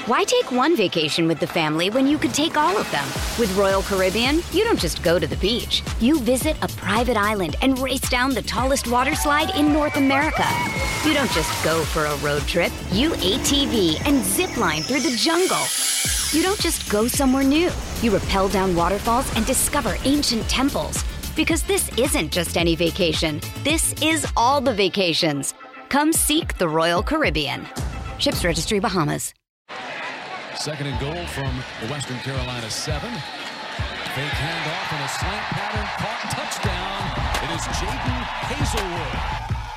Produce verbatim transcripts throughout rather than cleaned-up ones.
Why take one vacation with the family when you could take all of them? With Royal Caribbean, you don't just go to the beach. You visit a private island and race down the tallest water slide in North America. You don't just go for a road trip. You A T V and zip line through the jungle. You don't just go somewhere new. You rappel down waterfalls and discover ancient temples. Because this isn't just any vacation. This is all the vacations. Come seek the Royal Caribbean. Ships Registry, Bahamas. Second and goal from the Western Carolina seven. Fake handoff and a slant pattern caught touchdown. It is Jaden Hazelwood.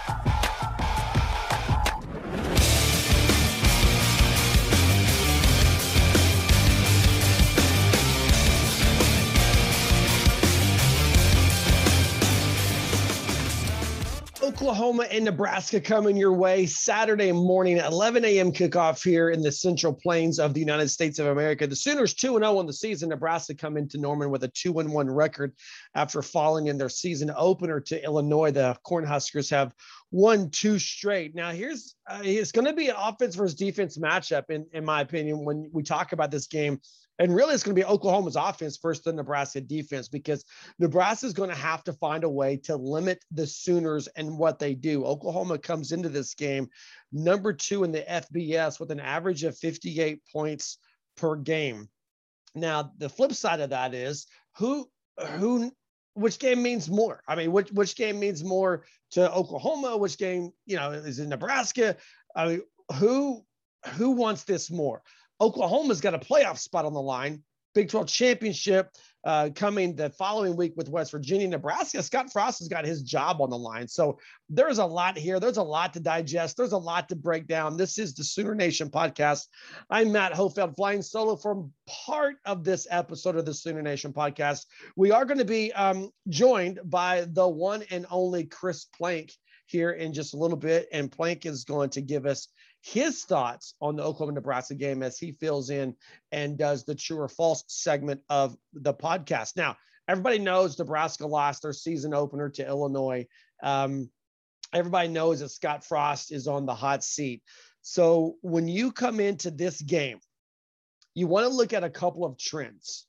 Oklahoma and Nebraska coming your way Saturday morning at eleven a.m. kickoff here in the Central Plains of the United States of America. The Sooners two and oh on the season. Nebraska come into Norman with a two and one record after falling in their season opener to Illinois. The Cornhuskers have won two straight. Now, here's uh, it's going to be an offense versus defense matchup, in, in my opinion, when we talk about this game. And really, it's going to be Oklahoma's offense versus the Nebraska defense, because Nebraska is going to have to find a way to limit the Sooners and what they do. Oklahoma comes into this game number two in the F B S with an average of fifty-eight points per game. Now, the flip side of that is who, who, which game means more? I mean, which, which game means more to Oklahoma? Which game, you know, is in Nebraska? I mean, who, who wants this more? Oklahoma's got a playoff spot on the line, Big twelve championship uh, coming the following week with West Virginia. Nebraska, Scott Frost has got his job on the line. So there's a lot here. There's a lot to digest. There's a lot to break down. This is the Sooner Nation podcast. I'm Matt Hofeld, flying solo from part of this episode of the Sooner Nation podcast. We are going to be um, joined by the one and only Chris Plank here in just a little bit. And Plank is going to give us his thoughts on the Oklahoma-Nebraska game as he fills in and does the true or false segment of the podcast. Now, everybody knows Nebraska lost their season opener to Illinois. Um, everybody knows that Scott Frost is on the hot seat. So when you come into this game, you want to look at a couple of trends.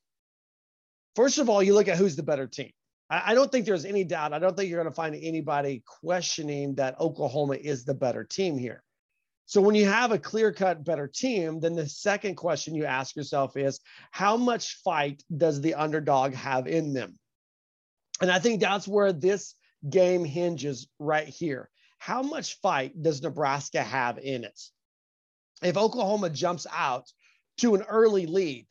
First of all, you look at who's the better team. I, I don't think there's any doubt. I don't think you're going to find anybody questioning that Oklahoma is the better team here. So when you have a clear-cut better team, then the second question you ask yourself is, how much fight does the underdog have in them? And I think that's where this game hinges right here. How much fight does Nebraska have in it? If Oklahoma jumps out to an early lead,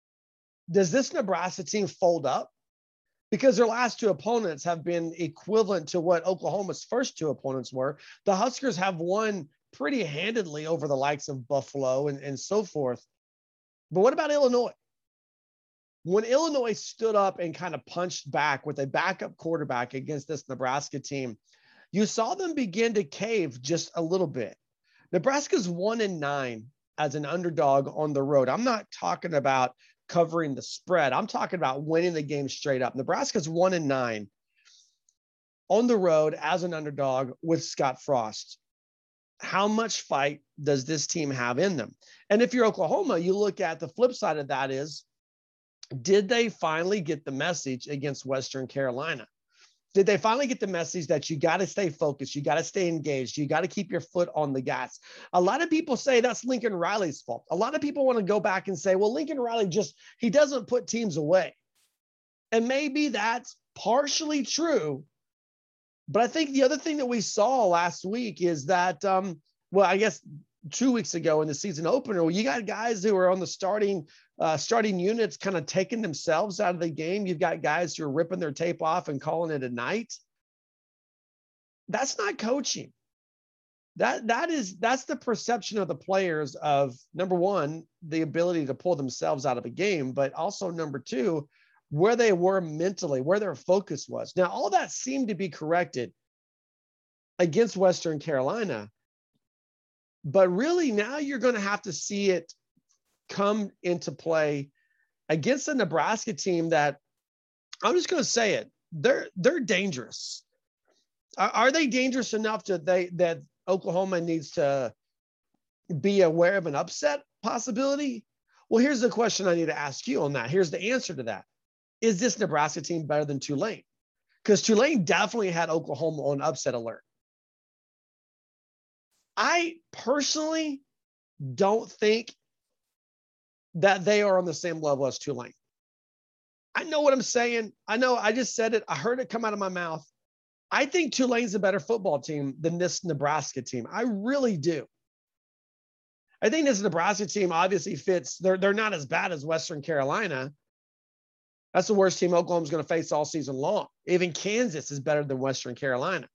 does this Nebraska team fold up? Because their last two opponents have been equivalent to what Oklahoma's first two opponents were. The Huskers have won pretty handedly over the likes of Buffalo and, and so forth. But what about Illinois? When Illinois stood up and kind of punched back with a backup quarterback against this Nebraska team, you saw them begin to cave just a little bit. Nebraska's one and nine as an underdog on the road. I'm not talking about covering the spread. I'm talking about winning the game straight up. Nebraska's one and nine on the road as an underdog with Scott Frost. How much fight does this team have in them? And if you're Oklahoma, you look at the flip side of that is, did they finally get the message against Western Carolina? Did they finally get the message that you got to stay focused, you got to stay engaged, you got to keep your foot on the gas? A lot of people say that's Lincoln Riley's fault. A lot of people want to go back and say, well, Lincoln Riley just, he doesn't put teams away. And maybe that's partially true. But I think the other thing that we saw last week is that, um, well, I guess two weeks ago in the season opener, you got guys who are on the starting uh, starting units kind of taking themselves out of the game. You've got guys who are ripping their tape off and calling it a night. That's not coaching. That that is that's the perception of the players of, number one, the ability to pull themselves out of a game, but also number two, where they were mentally, where their focus was. Now, all that seemed to be corrected against Western Carolina, but really now you're going to have to see it come into play against a Nebraska team that, I'm just going to say it, they're they're dangerous. Are, are they dangerous enough to they that Oklahoma needs to be aware of an upset? possibility? Well, here's the question I need to ask you on that. Here's the answer to that. Is this Nebraska team better than Tulane? Because Tulane definitely had Oklahoma on upset alert. I personally don't think that they are on the same level as Tulane. I know what I'm saying. I know I just said it. I heard it come out of my mouth. I think Tulane's a better football team than this Nebraska team. I really do. I think this Nebraska team obviously fits. They're, they're not as bad as Western Carolina. That's the worst team Oklahoma's going to face all season long. Even Kansas is better than Western Carolina.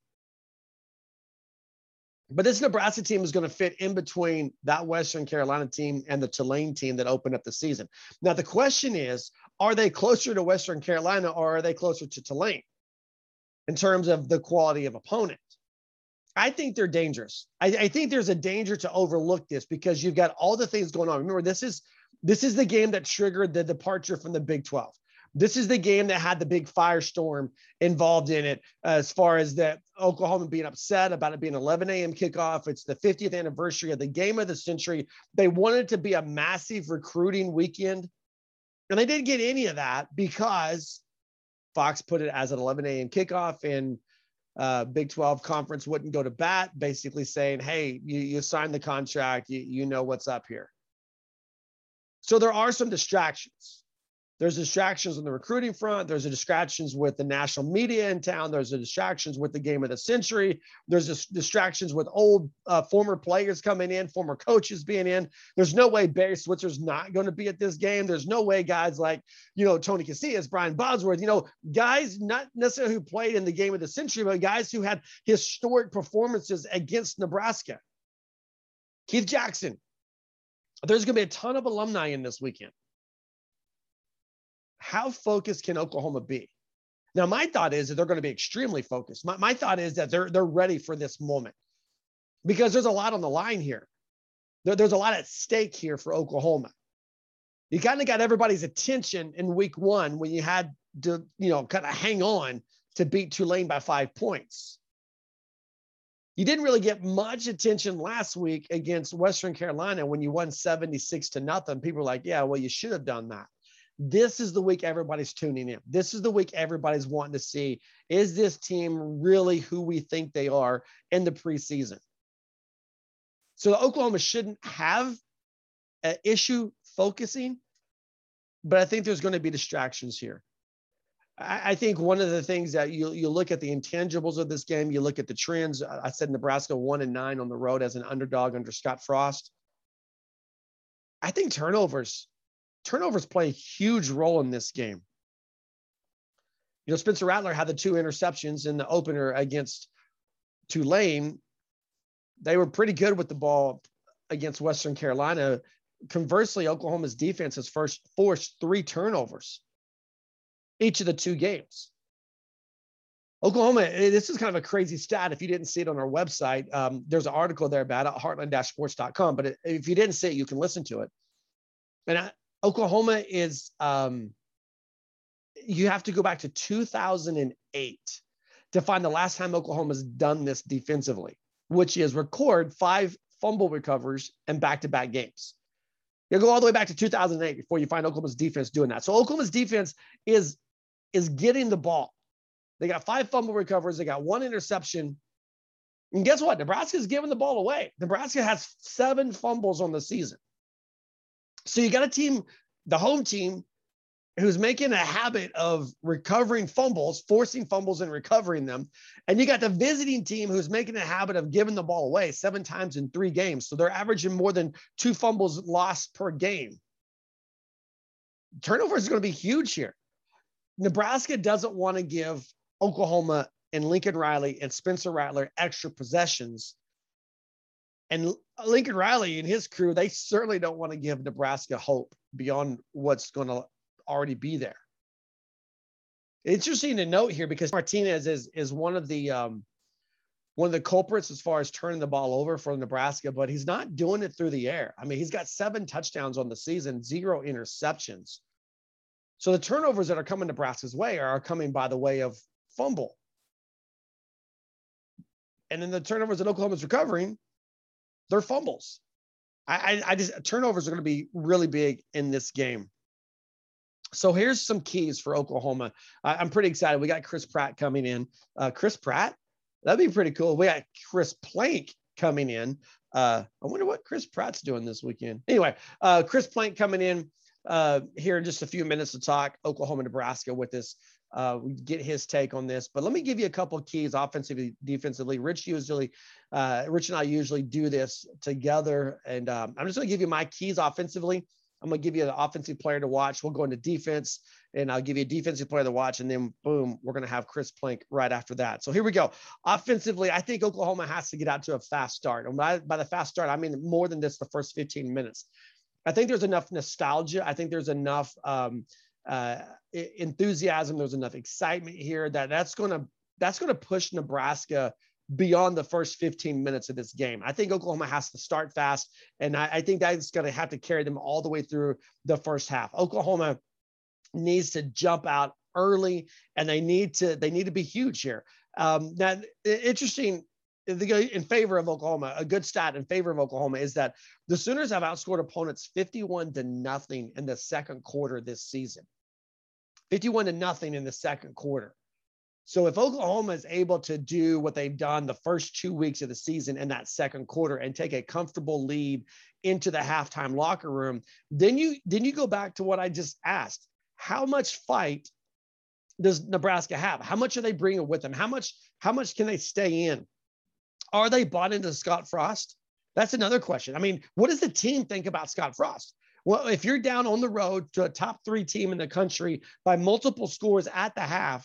But this Nebraska team is going to fit in between that Western Carolina team and the Tulane team that opened up the season. Now, the question is, are they closer to Western Carolina or are they closer to Tulane in terms of the quality of opponent? I think they're dangerous. I, I think there's a danger to overlook this because you've got all the things going on. Remember, this is this is the game that triggered the departure from the Big twelve. This is the game that had the big firestorm involved in it, uh, as far as that Oklahoma being upset about it being eleven a.m. kickoff. It's the fiftieth anniversary of the game of the century. They wanted it to be a massive recruiting weekend, and they didn't get any of that because Fox put it as an eleven a.m. kickoff, and uh, Big twelve conference wouldn't go to bat, basically saying, hey, you, you signed the contract, you, you know what's up here. So there are some distractions. There's distractions on the recruiting front. There's a distractions with the national media in town. There's a distractions with the game of the century. There's a distractions with old uh, former players coming in, former coaches being in. There's no way Barry Switzer's not going to be at this game. There's no way guys like, you know, Tony Casillas, Brian Bosworth, you know, guys not necessarily who played in the game of the century, but guys who had historic performances against Nebraska. Keith Jackson. There's going to be a ton of alumni in this weekend. How focused can Oklahoma be? Now, my thought is that they're going to be extremely focused. My, my thought is that they're, they're ready for this moment because there's a lot on the line here. There, there's a lot at stake here for Oklahoma. You kind of got everybody's attention in week one when you had to, you know, kind of hang on to beat Tulane by five points. You didn't really get much attention last week against Western Carolina when you won seventy-six to nothing. People were like, yeah, well, you should have done that. This is the week everybody's tuning in. This is the week everybody's wanting to see, is this team really who we think they are in the preseason? So Oklahoma shouldn't have an issue focusing, but I think there's going to be distractions here. I, I think one of the things that you, you look at the intangibles of this game, you look at the trends. I said Nebraska one and nine on the road as an underdog under Scott Frost. I think turnovers Turnovers play a huge role in this game. You know, Spencer Rattler had the two interceptions in the opener against Tulane. They were pretty good with the ball against Western Carolina. Conversely, Oklahoma's defense has first forced three turnovers each of the two games. Oklahoma, this is kind of a crazy stat. If you didn't see it on our website, um, there's an article there about it at heartland dash sports dot com. But if you didn't see it, you can listen to it. And I, Oklahoma is, um, you have to go back to two thousand eight to find the last time Oklahoma's done this defensively, which is record five fumble recovers and back-to-back games. You go all the way back to two thousand eight before you find Oklahoma's defense doing that. So Oklahoma's defense is, is getting the ball. They got five fumble recovers. They got one interception. And guess what? Nebraska's giving the ball away. Nebraska has seven fumbles on the season. So you got a team, the home team, who's making a habit of recovering fumbles, forcing fumbles and recovering them. And you got the visiting team who's making a habit of giving the ball away seven times in three games. So they're averaging more than two fumbles lost per game. Turnover is going to be huge here. Nebraska doesn't want to give Oklahoma and Lincoln Riley and Spencer Rattler extra possessions. And Lincoln Riley and his crew, they certainly don't want to give Nebraska hope beyond what's going to already be there. Interesting to note here because Martinez is, is one of the um, one of the culprits as far as turning the ball over for Nebraska, but he's not doing it through the air. I mean, he's got seven touchdowns on the season, zero interceptions. So the turnovers that are coming Nebraska's way are coming by the way of fumble. And then the turnovers that Oklahoma's recovering, they're fumbles. I, I just turnovers are going to be really big in this game. So here's some keys for Oklahoma. I, I'm pretty excited. We got Chris Pratt coming in. Uh, Chris Pratt, that'd be pretty cool. We got Chris Plank coming in. Uh, I wonder what Chris Pratt's doing this weekend. Anyway, uh, Chris Plank coming in uh, here in just a few minutes to talk Oklahoma, Nebraska with us. Uh, we get his take on this, but let me give you a couple of keys offensively, defensively. Rich usually, uh, Rich and I usually do this together. And um, I'm just going to give you my keys offensively. I'm going to give you an offensive player to watch. We'll go into defense, and I'll give you a defensive player to watch, and then boom, we're going to have Chris Plank right after that. So here we go. Offensively, I think Oklahoma has to get out to a fast start. And by, by the fast start, I mean more than just the first fifteen minutes. I think there's enough nostalgia. I think there's enough um, uh, enthusiasm. There's enough excitement here that that's going to that's going to push Nebraska beyond the first fifteen minutes of this game. I think Oklahoma has to start fast, and I, I think that's going to have to carry them all the way through the first half. Oklahoma needs to jump out early, and they need to they need to be huge here. Um, now, interesting in favor of Oklahoma, a good stat in favor of Oklahoma is that the Sooners have outscored opponents fifty-one to nothing in the second quarter this season. fifty-one to nothing in the second quarter. So if Oklahoma is able to do what they've done the first two weeks of the season in that second quarter and take a comfortable lead into the halftime locker room, then you then you go back to what I just asked. How much fight does Nebraska have? How much are they bringing with them? How much, how much can they stay in? Are they bought into Scott Frost? That's another question. I mean, what does the team think about Scott Frost? Well, if you're down on the road to a top three team in the country by multiple scores at the half,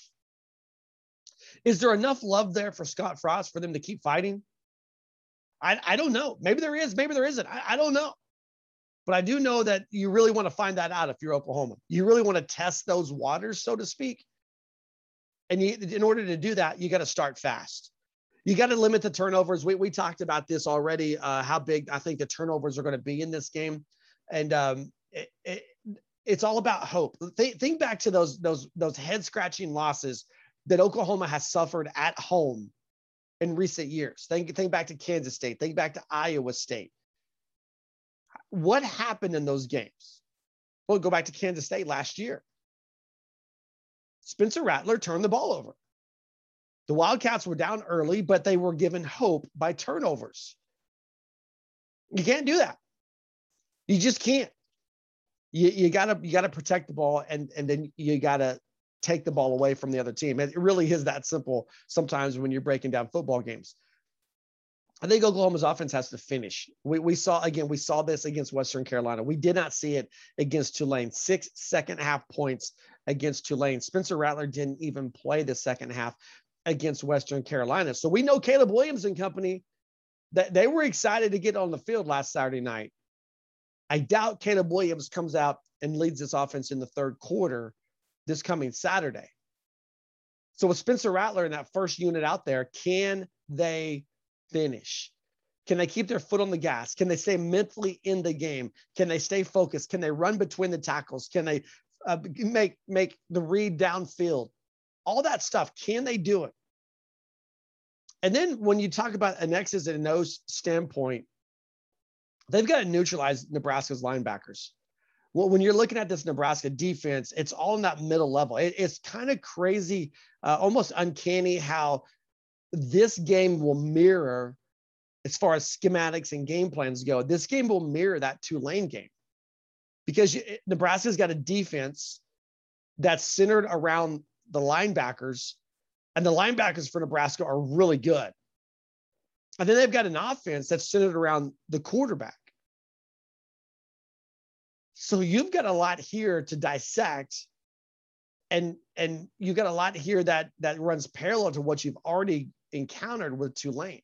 is there enough love there for Scott Frost for them to keep fighting? I, I don't know. Maybe there is, maybe there isn't. I, I don't know. But I do know that you really want to find that out if you're Oklahoma. You really want to test those waters, so to speak. And you, in order to do that, you got to start fast. You got to limit the turnovers. We, we talked about this already, uh, how big I think the turnovers are going to be in this game. And um, it, it, it's all about hope. Think, think back to those, those, those head-scratching losses that Oklahoma has suffered at home in recent years. Think, think back to Kansas State. Think back to Iowa State. What happened in those games? Well, go back to Kansas State last year. Spencer Rattler turned the ball over. The Wildcats were down early, but they were given hope by turnovers. You can't do that. You just can't. You, you gotta you gotta protect the ball, and, and then you gotta take the ball away from the other team. It really is that simple sometimes when you're breaking down football games. I think Oklahoma's offense has to finish. We, we saw, again, we saw this against Western Carolina. We did not see it against Tulane. Six second half points against Tulane. Spencer Rattler didn't even play the second half against Western Carolina. So we know Caleb Williams and company, that they were excited to get on the field last Saturday night. I doubt Caleb Williams comes out and leads this offense in the third quarter this coming Saturday. So with Spencer Rattler in that first unit out there, can they finish? Can they keep their foot on the gas? Can they stay mentally in the game? Can they stay focused? Can they run between the tackles? Can they uh, make, make the read downfield? All that stuff. Can they do it? And then when you talk about an X's and O's standpoint, they've got to neutralize Nebraska's linebackers. Well, when you're looking at this Nebraska defense, it's all in that middle level. It, it's kind of crazy, uh, almost uncanny how this game will mirror, as far as schematics and game plans go, this game will mirror that Tulane game, because you, Nebraska's got a defense that's centered around the linebackers, and the linebackers for Nebraska are really good. And then they've got an offense that's centered around the quarterback. So you've got a lot here to dissect, and, and you've got a lot here that, that runs parallel to what you've already encountered with Tulane.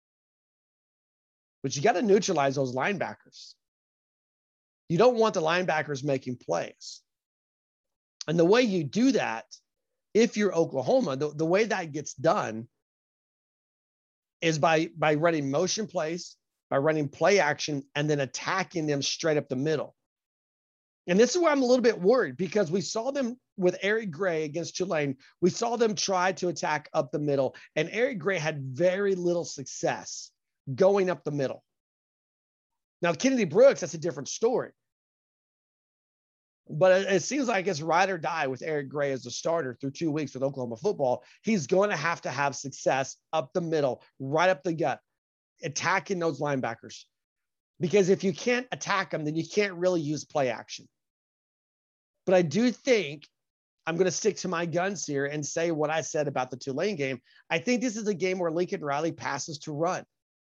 But you got to neutralize those linebackers. You don't want the linebackers making plays. And the way you do that, if you're Oklahoma, the, the way that gets done is by, by running motion plays, by running play action, and then attacking them straight up the middle. And this is where I'm a little bit worried, because we saw them with Eric Gray against Tulane. We saw them try to attack up the middle, and Eric Gray had very little success going up the middle. Now, Kennedy Brooks, that's a different story. But it, it seems like it's ride or die with Eric Gray as a starter through two weeks with Oklahoma football. He's going to have to have success up the middle, right up the gut, attacking those linebackers. Because if you can't attack them, then you can't really use play action. But I do think I'm going to stick to my guns here and say what I said about the Tulane game. I think this is a game where Lincoln Riley passes to run.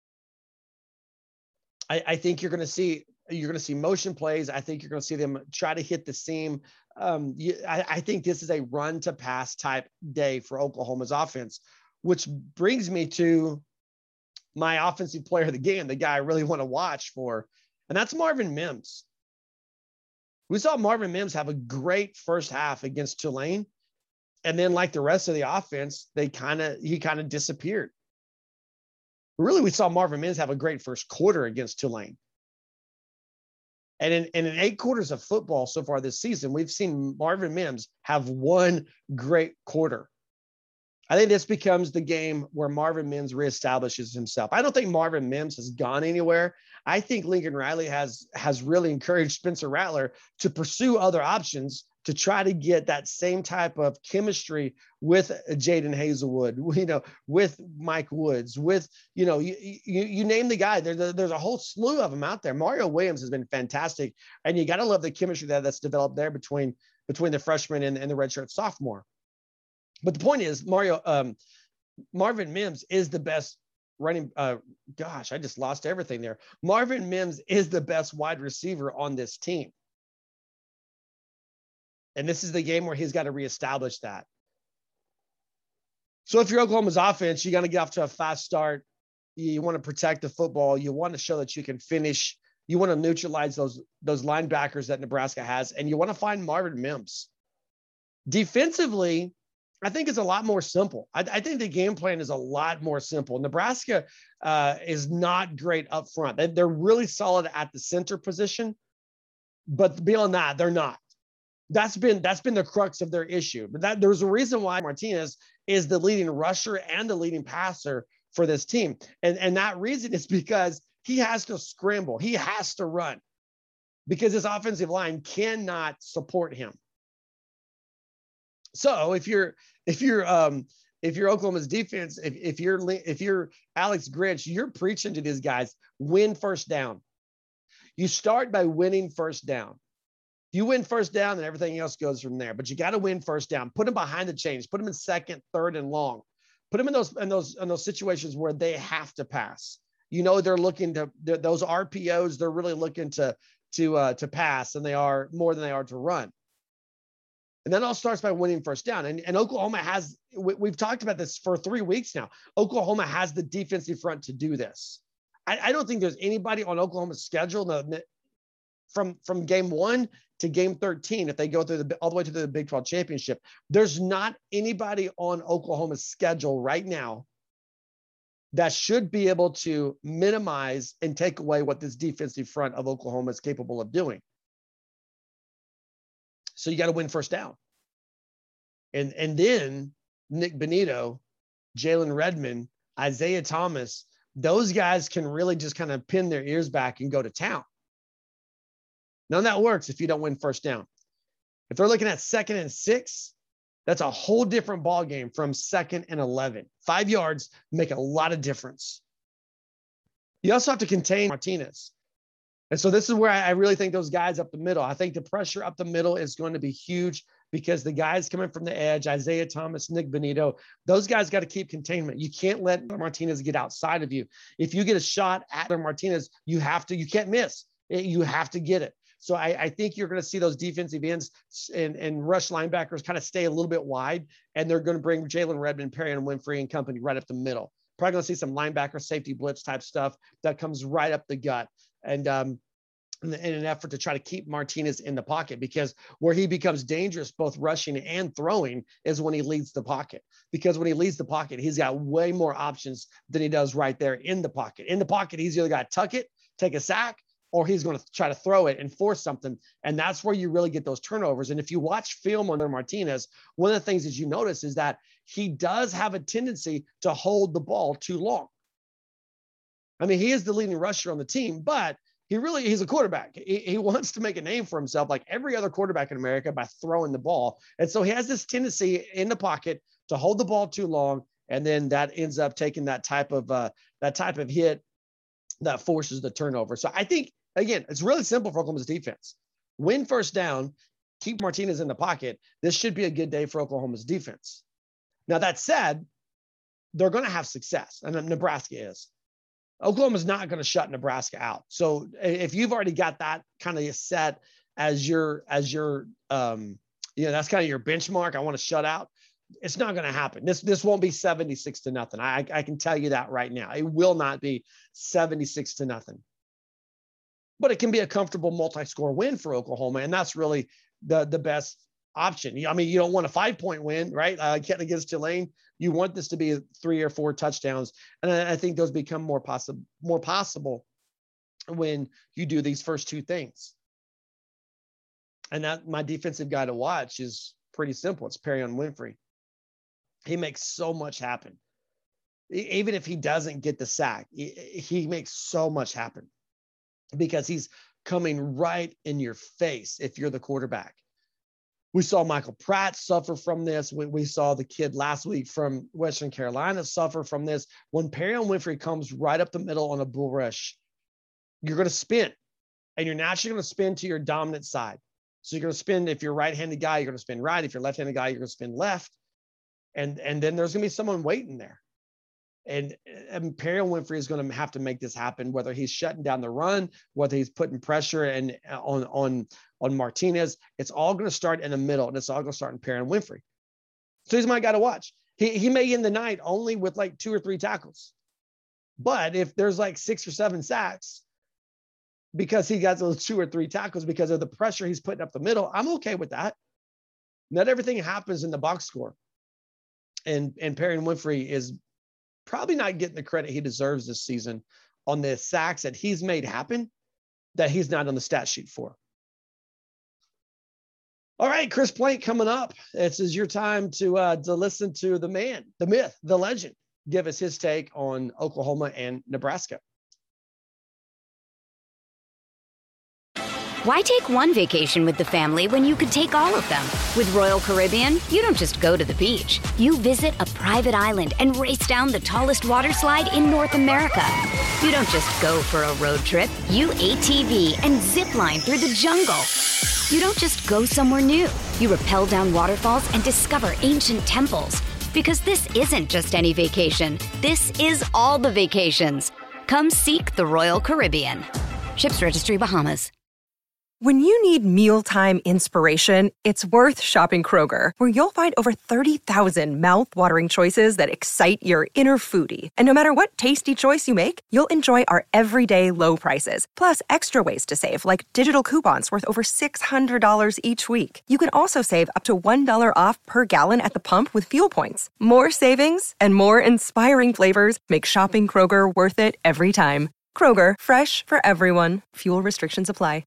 I, I think you're going to see you're going to see motion plays. I think you're going to see them try to hit the seam. Um, you, I, I think this is a run to pass type day for Oklahoma's offense, which brings me to my offensive player of the game, the guy I really want to watch for, and that's Marvin Mims. We saw Marvin Mims have a great first half against Tulane, and then like the rest of the offense, they kind of he kind of disappeared. Really, we saw Marvin Mims have a great first quarter against Tulane. And in, and in eight quarters of football so far this season, we've seen Marvin Mims have one great quarter. I think this becomes the game where Marvin Mims reestablishes himself. I don't think Marvin Mims has gone anywhere. I think Lincoln Riley has, has really encouraged Spencer Rattler to pursue other options to try to get that same type of chemistry with Jadon Haselwood, you know, with Mike Woods, with, you know, you, you, you name the guy. There, there's a whole slew of them out there. Mario Williams has been fantastic. And you got to love the chemistry that that's developed there between, between the freshman and, and the redshirt sophomore. But the point is, Mario, um, Marvin Mims is the best running. Uh, gosh, I just lost everything there. Marvin Mims is the best wide receiver on this team. And this is the game where he's got to reestablish that. So if you're Oklahoma's offense, you got to get off to a fast start. You want to protect the football. You want to show that you can finish. You want to neutralize those, those linebackers that Nebraska has. And you want to find Marvin Mims. Defensively, I think it's a lot more simple. I, I think the game plan is a lot more simple. Nebraska uh, is not great up front. They, they're really solid at the center position. But beyond that, they're not. That's been that's been the crux of their issue. But that there's a reason why Martinez is the leading rusher and the leading passer for this team. And, and that reason is because he has to scramble. He has to run because his offensive line cannot support him. So if you're if you're um if you're Oklahoma's defense, if, if you're if you're Alex Grinch, you're preaching to these guys, win first down. You start by winning first down. You win first down, and everything else goes from there. But you got to win first down. Put them behind the chains. Put them in second, third, and long. Put them in those in those in those situations where they have to pass. You know they're looking to those R P Os. They're really looking to to uh, to pass, and they are more than they are to run. And that all starts by winning first down. And, and Oklahoma has. We, we've talked about this for three weeks now. Oklahoma has the defensive front to do this. I, I don't think there's anybody on Oklahoma's schedule that, from from game one to game thirteen, if they go through the all the way to the Big twelve championship, there's not anybody on Oklahoma's schedule right now that should be able to minimize and take away what this defensive front of Oklahoma is capable of doing. So you got to win first down. And, and then Nick Benito, Jalen Redmond, Isaiah Thomas, those guys can really just kind of pin their ears back and go to town. None of that works if you don't win first down. If they're looking at second and six, that's a whole different ball game from second and eleven. Five yards make a lot of difference. You also have to contain Martinez. And so this is where I really think those guys up the middle, I think the pressure up the middle is going to be huge because the guys coming from the edge, Isaiah Thomas, Nick Benito, those guys got to keep containment. You can't let Martinez get outside of you. If you get a shot at Martinez, you have to, you can't miss. You have to get it. So I, I think you're going to see those defensive ends and, and rush linebackers kind of stay a little bit wide, and they're going to bring Jalen Redmond, Perry, and Winfrey and company right up the middle. Probably going to see some linebacker safety blitz type stuff that comes right up the gut. And um, in, in an effort to try to keep Martinez in the pocket, because where he becomes dangerous, both rushing and throwing, is when he leads the pocket. Because when he leads the pocket, he's got way more options than he does right there in the pocket. In the pocket, he's either got to tuck it, take a sack, or he's going to try to throw it and force something. And that's where you really get those turnovers. And if you watch film on Martinez, one of the things that you notice is that he does have a tendency to hold the ball too long. I mean, he is the leading rusher on the team, but He really, he's a quarterback. He, he wants to make a name for himself like every other quarterback in America by throwing the ball. And so he has this tendency in the pocket to hold the ball too long. And then that ends up taking that type of, uh, that type of hit that forces the turnover. So I think, again, it's really simple for Oklahoma's defense. Win first down, keep Martinez in the pocket. This should be a good day for Oklahoma's defense. Now, that said, they're going to have success, and Nebraska is. Oklahoma's not going to shut Nebraska out. So if you've already got that kind of set as your, as your, um, you know, that's kind of your benchmark, I want to shut out. It's not going to happen. This, this won't be seventy-six to nothing. I, I can tell you that right now. It will not be seventy-six to nothing. But it can be a comfortable multi-score win for Oklahoma, and that's really the, the best option. I mean, you don't want a five-point win, right? Uh, getting against Tulane. You want this to be three or four touchdowns, and I, I think those become more possible, more possible when you do these first two things. And that my defensive guy to watch is pretty simple. It's Perrion Winfrey. He makes so much happen. Even if he doesn't get the sack, he, he makes so much happen because he's coming right in your face if you're the quarterback. We saw Michael Pratt suffer from this. We, we saw the kid last week from Western Carolina suffer from this. When Perrion Winfrey comes right up the middle on a bull rush, you're going to spin, and you're naturally going to spin to your dominant side. So you're going to spin, if you're a right-handed guy, you're going to spin right. If you're a left-handed guy, you're going to spin left. And, and then there's going to be someone waiting there. And, and Perrion Winfrey is going to have to make this happen, whether he's shutting down the run, whether he's putting pressure and on, on, on Martinez. It's all going to start in the middle, and it's all going to start in Perrion Winfrey. So he's my guy to watch. He, he may end the night only with like two or three tackles. But if there's like six or seven sacks, because he got those two or three tackles because of the pressure he's putting up the middle, I'm okay with that. Not everything happens in the box score. And, and Perrion Winfrey is probably not getting the credit he deserves this season on the sacks that he's made happen that he's not on the stat sheet for. All right, Chris Plank coming up. This is your time to, uh, to listen to the man, the myth, the legend, give us his take on Oklahoma and Nebraska. Why take one vacation with the family when you could take all of them? With Royal Caribbean, you don't just go to the beach. You visit a private island and race down the tallest water slide in North America. You don't just go for a road trip. You A T V and zip line through the jungle. You don't just go somewhere new. You rappel down waterfalls and discover ancient temples. Because this isn't just any vacation. This is all the vacations. Come seek the Royal Caribbean. Ships Registry, Bahamas. When you need mealtime inspiration, it's worth shopping Kroger, where you'll find over thirty thousand mouth-watering choices that excite your inner foodie. And no matter what tasty choice you make, you'll enjoy our everyday low prices, plus extra ways to save, like digital coupons worth over six hundred dollars each week. You can also save up to one dollar off per gallon at the pump with fuel points. More savings and more inspiring flavors make shopping Kroger worth it every time. Kroger, fresh for everyone. Fuel restrictions apply.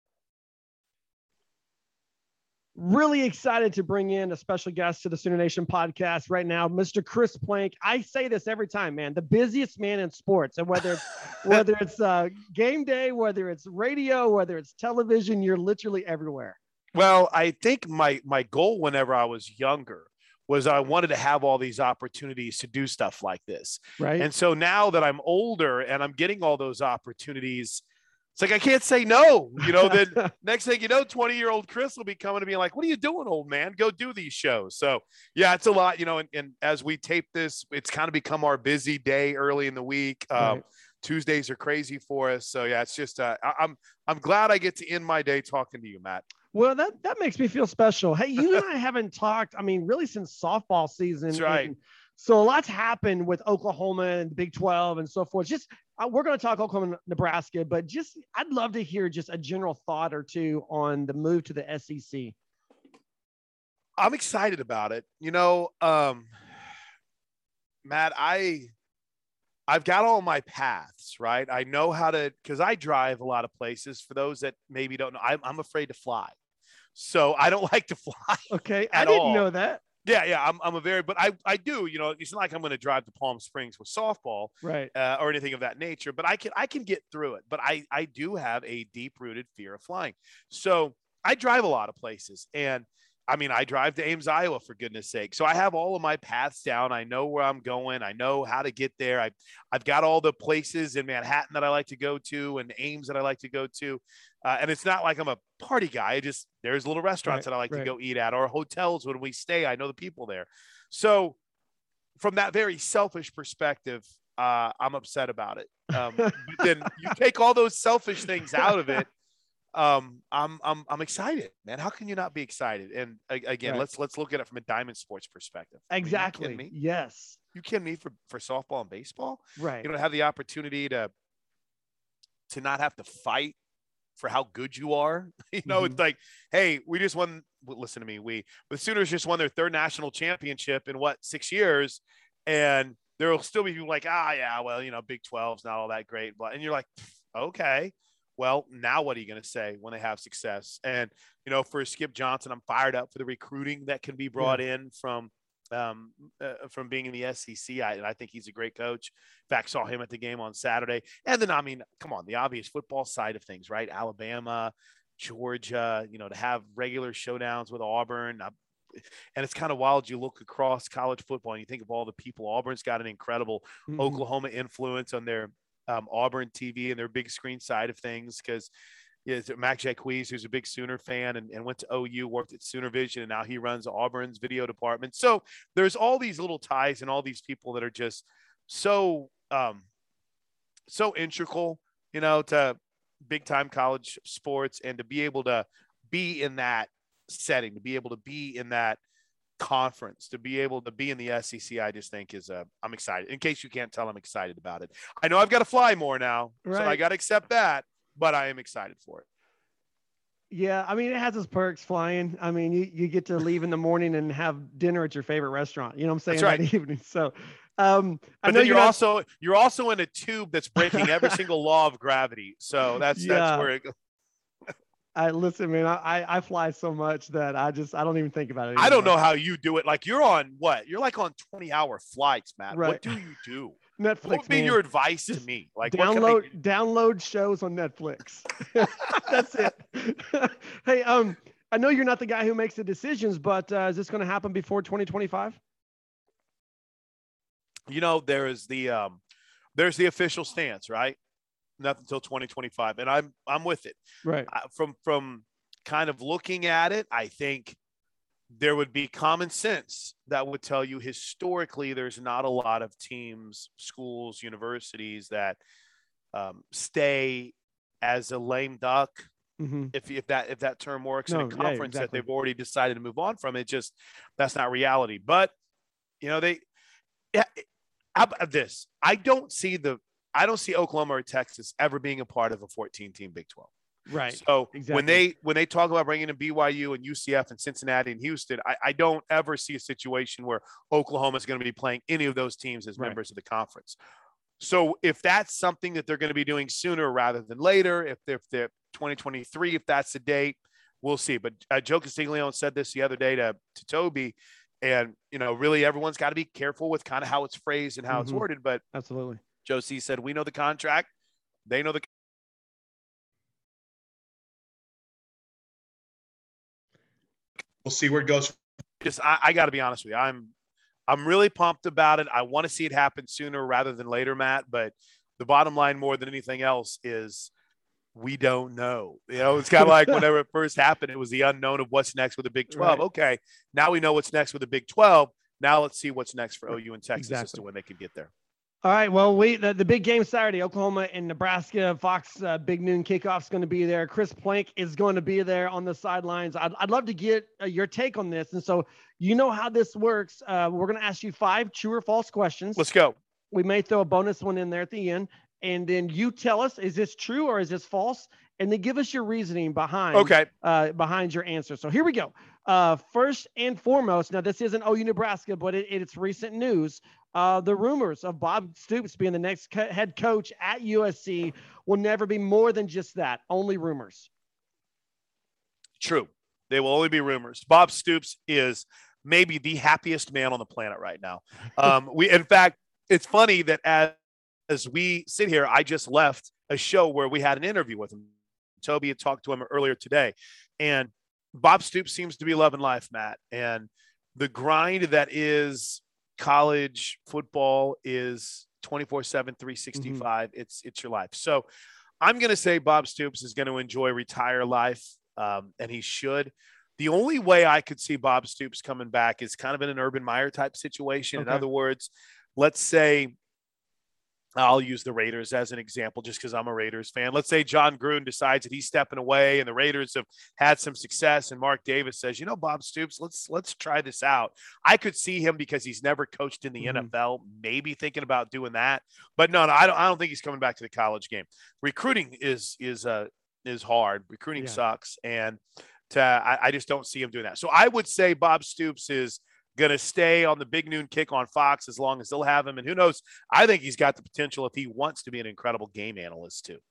Really excited to bring in a special guest to the Sooner Nation podcast right now, Mister Chris Plank. I say this every time, man, the busiest man in sports. And whether it's, whether it's uh, game day, whether it's radio, whether it's television, you're literally everywhere. Well, I think my my goal whenever I was younger was I wanted to have all these opportunities to do stuff like this. Right. And so now that I'm older and I'm getting all those opportunities, it's like, I can't say no, you know, then next thing you know, twenty year old Chris will be coming to me like, what are you doing, old man? Go do these shows. So yeah, it's a lot, you know, and, and as we tape this, it's kind of become our busy day early in the week. Um, right. Tuesdays are crazy for us. So yeah, it's just, uh, I, I'm, I'm glad I get to end my day talking to you, Matt. Well, that, that makes me feel special. Hey, you and I haven't talked, I mean, really since softball season. That's right. And so a lot's happened with Oklahoma and Big twelve and so forth. Just uh, we're going to talk Oklahoma, Nebraska, but just I'd love to hear just a general thought or two on the move to the S E C. I'm excited about it. You know, um, Matt, I, I've got all my paths, right? I know how to, because I drive a lot of places. For those that maybe don't know, I'm, I'm afraid to fly. So I don't like to fly. Okay. I didn't all. know that. Yeah, yeah, I'm I'm a very, but I I do, you know, it's not like I'm going to drive to Palm Springs with softball, Right. uh, or anything of that nature. But I can I can get through it. But I I do have a deep rooted fear of flying. So I drive a lot of places, and I mean I drive to Ames, Iowa, for goodness sake. So I have all of my paths down. I know where I'm going. I know how to get there. I I've got all the places in Manhattan that I like to go to, and Ames that I like to go to. Uh, and it's not like I'm a party guy. I just, there's little restaurants Right, that I like right. to go eat at, or hotels when we stay. I know the people there. So from that very selfish perspective, uh, I'm upset about it. Um, but then you take all those selfish things out of it. Um, I'm, I'm, I'm excited, man. How can you not be excited? And a- again, Right. let's, let's look at it from a Diamond Sports perspective. I mean, you Exactly. kidding me? Yes. You kidding me for, for softball and baseball? Right. You don't have the opportunity to, to not have to fight for how good you are. You know, Mhm. it's like, hey, we just won. well, Listen to me. We, the Sooners just won their third national championship in what, six years. And there will still be people like, ah, yeah, well, you know, Big twelve's not all that great. But, and you're like, okay, well, now what are you going to say when they have success? And, you know, for Skip Johnson, I'm fired up for the recruiting that can be brought in from, um, uh, from being in the S E C. I, and I think he's a great coach. In fact, saw him at the game on Saturday. And then, I mean, come on, the obvious football side of things, right? Alabama, Georgia, you know, to have regular showdowns with Auburn. Uh, and it's kind of wild. You look across college football and you think of all the people. Auburn's got an incredible Mhm. Oklahoma influence on their um, Auburn T V and their big screen side of things, because yeah, Mac Jacques, who's a big Sooner fan and, and went to O U, worked at Sooner Vision, and now he runs Auburn's video department. So there's all these little ties and all these people that are just so um, so integral, you know, to big time college sports, and to be able to be in that setting, to be able to be in that conference, to be able to be in the S E C, I just think is uh, I'm excited. In case you can't tell, I'm excited about it. I know I've got to fly more now, so I Right. got to accept that, but I am excited for it. Yeah, I mean, it has its perks flying. I mean, you, you get to leave in the morning and have dinner at your favorite restaurant. You know what I'm saying? That's right. That evening. So, um, I But know then you're not- also you're also in a tube that's breaking every single law of gravity. So that's Yeah. that's where it goes. I listen, man. I, I I fly so much that I just I don't even think about it. I don't anymore. know how you do it. Like, you're on what? You're like on twenty hour flights, Matt. Right. What do you do? Netflix. What would be man. your advice to Just me? Like, what download can I, download shows on Netflix. That's it. Hey, um, I know you're not the guy who makes the decisions, but uh, is this going to happen before twenty twenty-five? you know, there is the um, there's the official stance, right? Nothing until twenty twenty-five, and I'm I'm with it. Right. Uh, from from kind of looking at it, I think there would be common sense that would tell you historically there's not a lot of teams, schools, universities that um, stay as a lame duck, Mm-hmm. if if that if that term works, in No, a yeah, conference that exactly. they've already decided to move on from. It just, that's not reality. But you know, they yeah, how about this? I don't see the I don't see Oklahoma or Texas ever being a part of a fourteen team Big twelve. Right. So Exactly. when they when they talk about bringing in B Y U and U C F and Cincinnati and Houston, I, I don't ever see a situation where Oklahoma is going to be playing any of those teams as Right. members of the conference. So if that's something that they're going to be doing sooner rather than later, if they're, if they're twenty twenty-three, if that's the date, we'll see. But uh, Joe Castiglione said this the other day to, to Toby, and, you know, really everyone's got to be careful with kind of how it's phrased and how it's Mhm. worded. But Absolutely. Joe C said, we know the contract. They know the We'll see where it goes. just I, I got to be honest with you. I'm I'm really pumped about it. I want to see it happen sooner rather than later, Matt. But the bottom line, more than anything else, is we don't know. You know, it's kind of like whenever it first happened, it was the unknown of what's next with the Big twelve. Right. Okay, now we know what's next with the Big twelve. Now let's see what's next for O U and Texas as Exactly. to when they can get there. All right. Well, we the, the big game Saturday, Oklahoma and Nebraska. Fox uh, Big Noon Kickoff is going to be there. Chris Plank is going to be there on the sidelines. I'd, I'd love to get uh, your take on this. And so you know how this works. Uh, we're going to ask you five true or false questions. Let's go. We may throw a bonus one in there at the end. And then you tell us, is this true or is this false? And then give us your reasoning behind Okay. uh, behind your answer. So here we go. Uh, first and foremost, now this isn't O U Nebraska, but it, it's recent news. Uh, the rumors of Bob Stoops being the next co- head coach at U S C will never be more than just that. Only rumors. True. They will only be rumors. Bob Stoops is maybe the happiest man on the planet right now. Um, we, in fact, it's funny that as, as we sit here, I just left a show where we had an interview with him. Toby had talked to him earlier today, and Bob Stoops seems to be loving life, Matt. And the grind that is college football is twenty-four seven, three sixty-five. Mm-hmm. It's, it's your life. So I'm going to say Bob Stoops is going to enjoy retire life, um, and he should. The only way I could see Bob Stoops coming back is kind of in an Urban Meyer type situation. Okay. In other words, let's say, I'll use the Raiders as an example just because I'm a Raiders fan. Let's say John Gruden decides that he's stepping away and the Raiders have had some success, and Mark Davis says, you know, Bob Stoops, let's let's try this out. I could see him, because he's never coached in the mm-hmm. N F L, maybe thinking about doing that. But no, no, I don't I don't think he's coming back to the college game. Recruiting is is uh is hard. Recruiting yeah. sucks. And to, I, I just don't see him doing that. So I would say Bob Stoops is going to stay on the Big Noon Kick on Fox as long as they'll have him. And who knows, I think he's got the potential, if he wants to, be an incredible game analyst too.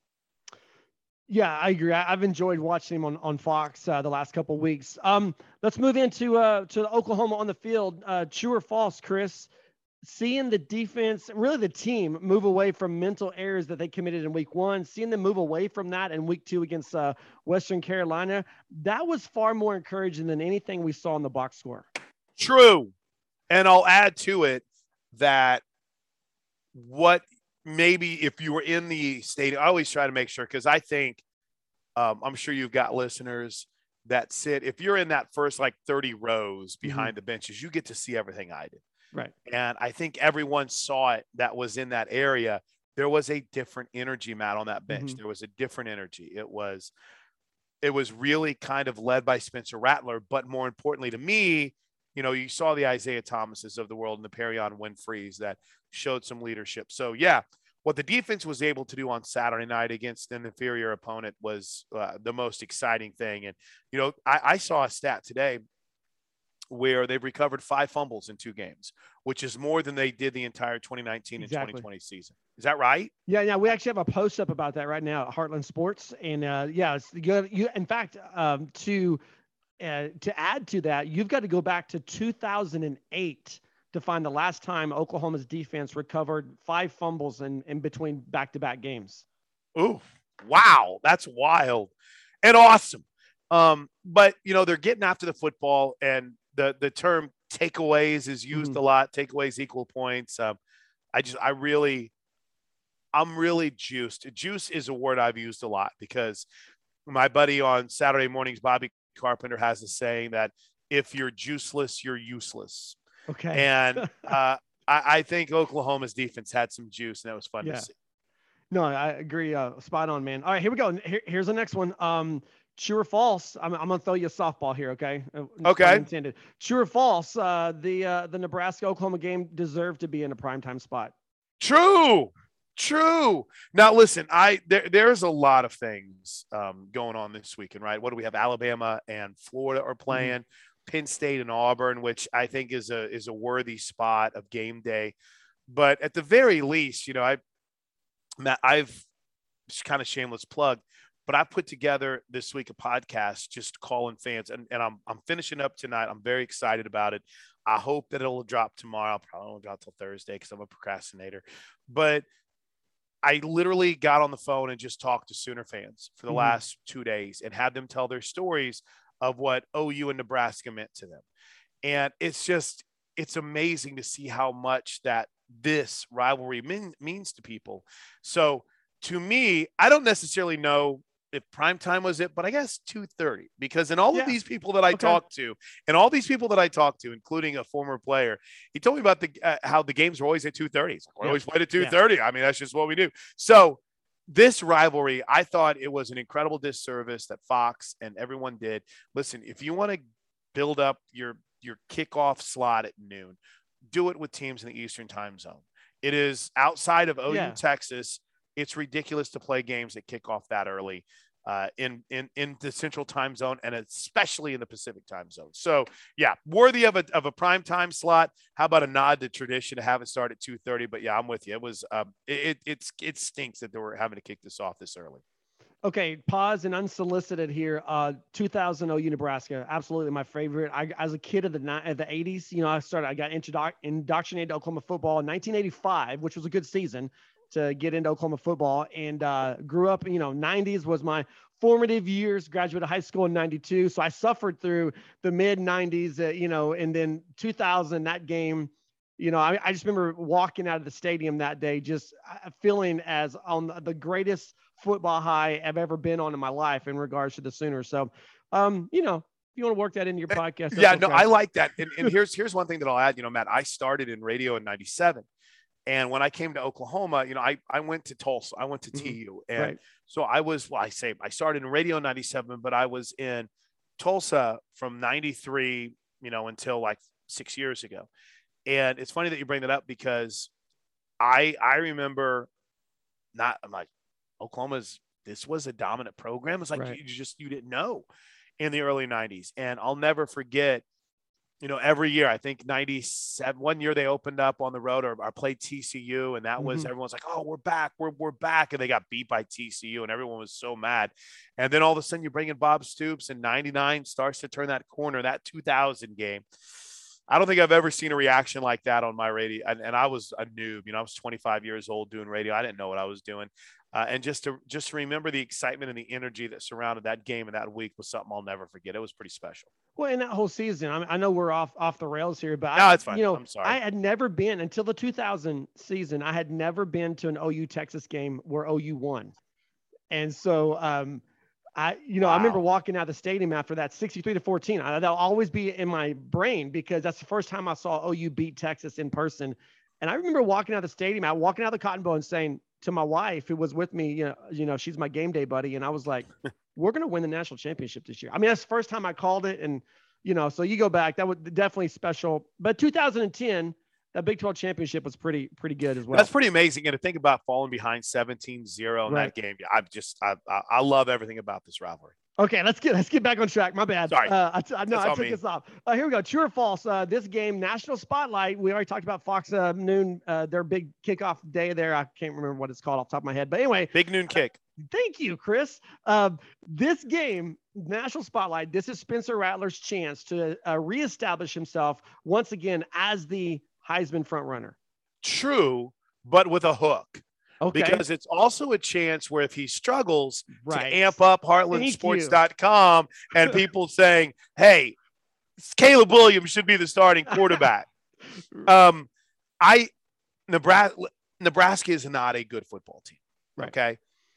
Yeah, I agree. I've enjoyed watching him on, on Fox uh, the last couple of weeks. Um, let's move into uh, to Oklahoma on the field. Uh, true or false, Chris? Seeing the defense, really the team, move away from mental errors that they committed in week one, seeing them move away from that in week two against uh, Western Carolina, that was far more encouraging than anything we saw in the box score. True. And I'll add to it that what maybe if you were in the stadium, I always try to make sure, because I think um, I'm sure you've got listeners that sit, if you're in that first like thirty rows behind mm-hmm. the benches, you get to see everything I did. Right. And I think everyone saw it that was in that area. There was a different energy, Matt, on that bench. Mm-hmm. There was a different energy. It was, it was really kind of led by Spencer Rattler, but more importantly to me, you know, you saw the Isaiah Thomases of the world and the Perion Winfreys that showed some leadership. So, yeah, what the defense was able to do on Saturday night against an inferior opponent was uh, the most exciting thing. And, you know, I, I saw a stat today where they've recovered five fumbles in two games, which is more than they did the entire twenty nineteen exactly. and twenty twenty season. Is that right? Yeah, yeah. We actually have a post up about that right now at Heartland Sports. And, uh, yeah, it's, you, you, in fact, um, to – Uh, to add to that, you've got to go back to two thousand eight to find the last time Oklahoma's defense recovered five fumbles in, in between back-to-back games. Ooh, wow. That's wild and awesome. Um, but, you know, they're getting after the football, and the, the term takeaways is used mm-hmm. a lot. Takeaways equal points. Um, I just, I really, I'm really juiced. Juice is a word I've used a lot, because my buddy on Saturday mornings, Bobby Carpenter, has a saying that if you're juiceless, you're useless. Okay. And uh, I, I think Oklahoma's defense had some juice, and that was fun yeah. to see. No, I agree. Uh, spot on, man. All right, here we go. Here, here's the next one. Um, true or false? I'm, I'm gonna throw you a softball here. Okay. Okay. Intended. True or false? Uh, the uh, the Nebraska Oklahoma game deserved to be in a primetime spot. True. True. Now, listen, I there, there's a lot of things um, going on this weekend, right? What do we have? Alabama and Florida are playing, mm-hmm. Penn State and Auburn, which I think is a is a worthy spot of game day. But at the very least, you know, I Matt, I've just kind of shameless plug, but I put together this week a podcast just calling fans, and, and I'm I'm finishing up tonight. I'm very excited about it. I hope that it'll drop tomorrow. Probably won't drop till Thursday because I'm a procrastinator, but I literally got on the phone and just talked to Sooner fans for the mm-hmm. last two days and had them tell their stories of what O U and Nebraska meant to them. And it's just, it's amazing to see how much that this rivalry mean, means to people. So to me, I don't necessarily know if primetime was it, but I guess two thirty, because in all yeah. of these people that I okay. talked to, and all these people that I talked to, including a former player, he told me about the uh, how the games were always at two thirty. Like, we yeah. always played at two thirty. Yeah. I mean, that's just what we do. So this rivalry, I thought it was an incredible disservice that Fox and everyone did. Listen, if you want to build up your your kickoff slot at noon, do it with teams in the Eastern time zone. It is outside of O U yeah. Texas. It's ridiculous to play games that kick off that early uh, in, in, in the central time zone, and especially in the Pacific time zone. So yeah, worthy of a, of a prime time slot. How about a nod to tradition to have it start at two thirty? But yeah, I'm with you. It was, um, it, it, it's, it stinks that they were having to kick this off this early. Okay, pause and unsolicited here. Uh, two thousand O U Nebraska, absolutely my favorite. I, as a kid of the ni- of the eighties, you know, I started. I got introduc- indoctrinated to Oklahoma football in nineteen eighty-five, which was a good season to get into Oklahoma football, and uh, grew up. You know, nineties was my formative years. Graduated high school in ninety-two, so I suffered through the mid nineties. Uh, you know, and then two thousand, that game. You know, I, I just remember walking out of the stadium that day, just uh, feeling as on the greatest football high I've ever been on in my life in regards to the Sooners. So, um, you know, if you want to work that into your podcast, Yeah, that's no, okay. I like that. And, and here's here's one thing that I'll add. You know, Matt, I started in radio in ninety-seven. And when I came to Oklahoma, you know, I, I went to Tulsa, I went to Mhm. T U. And Right. so I was, well, I say I started in radio in ninety-seven, but I was in Tulsa from ninety-three, you know, until like six years ago. And it's funny that you bring that up because I I remember not, I'm like, Oklahoma's, this was a dominant program. It's like Right. you just, you didn't know in the early nineties. And I'll never forget, you know, every year, I think ninety-seven, one year they opened up on the road or, or played T C U. And that was, Mhm. everyone's like, oh, we're back, we're, we're back. And they got beat by T C U and everyone was so mad. And then all of a sudden you bring in Bob Stoops and ninety-nine starts to turn that corner, that two thousand game. I don't think I've ever seen a reaction like that on my radio. And, and I was a noob, you know, I was twenty-five years old doing radio. I didn't know what I was doing. Uh, and just to just to remember the excitement and the energy that surrounded that game and that week was something I'll never forget. It was pretty special. Well, in that whole season, I, mean, I know we're off off the rails here, but No, I, it's fine. you know, I'm sorry. I had never been until the two thousand season. I had never been to an O U Texas game where O U won, and so um, I, you know, I remember Wow. walking out of the stadium after that, sixty-three to fourteen. I, that'll always be in my brain because that's the first time I saw O U beat Texas in person, and I remember walking out of the stadium, out walking out of the Cotton Bowl, and saying to my wife, who was with me, you know, you know, she's my game day buddy, and I was like, "We're gonna win the national championship this year." I mean, that's the first time I called it, and you know, so you go back, that was definitely special. But two thousand ten, that Big twelve championship was pretty pretty good as well. That's pretty amazing. And to think about falling behind seventeen zero in Right. that game, I just I, I I love everything about this rivalry. Okay, let's get let's get back on track. My bad. Sorry. Uh, I, t- I, no, That's I all took me. this off. Uh, here we go. True or false? Uh, this game, national spotlight. We already talked about Fox uh, noon. Uh, their big kickoff day there. I can't remember what it's called off the top of my head. But anyway, Big noon kick. thank you, Chris. Uh, this game, national spotlight. This is Spencer Rattler's chance to uh, reestablish himself once again as the Heisman frontrunner. True, but with a hook. Okay. Because it's also a chance where if he struggles Right. to amp up heartland Thank sports dot com and people saying, hey, Caleb Williams should be the starting quarterback. um, I Nebraska, Nebraska is not a good football team. Right. Okay.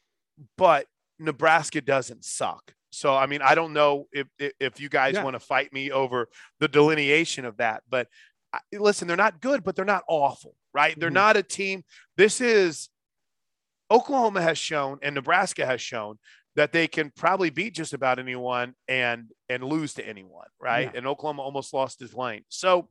But Nebraska doesn't suck. So, I mean, I don't know if, if, if you guys Yeah. want to fight me over the delineation of that, but I, listen, they're not good, but they're not awful, right? They're Mhm. not a team. This is Oklahoma has shown and Nebraska has shown that they can probably beat just about anyone and, and lose to anyone. Right. Yeah. And Oklahoma almost lost his lane. So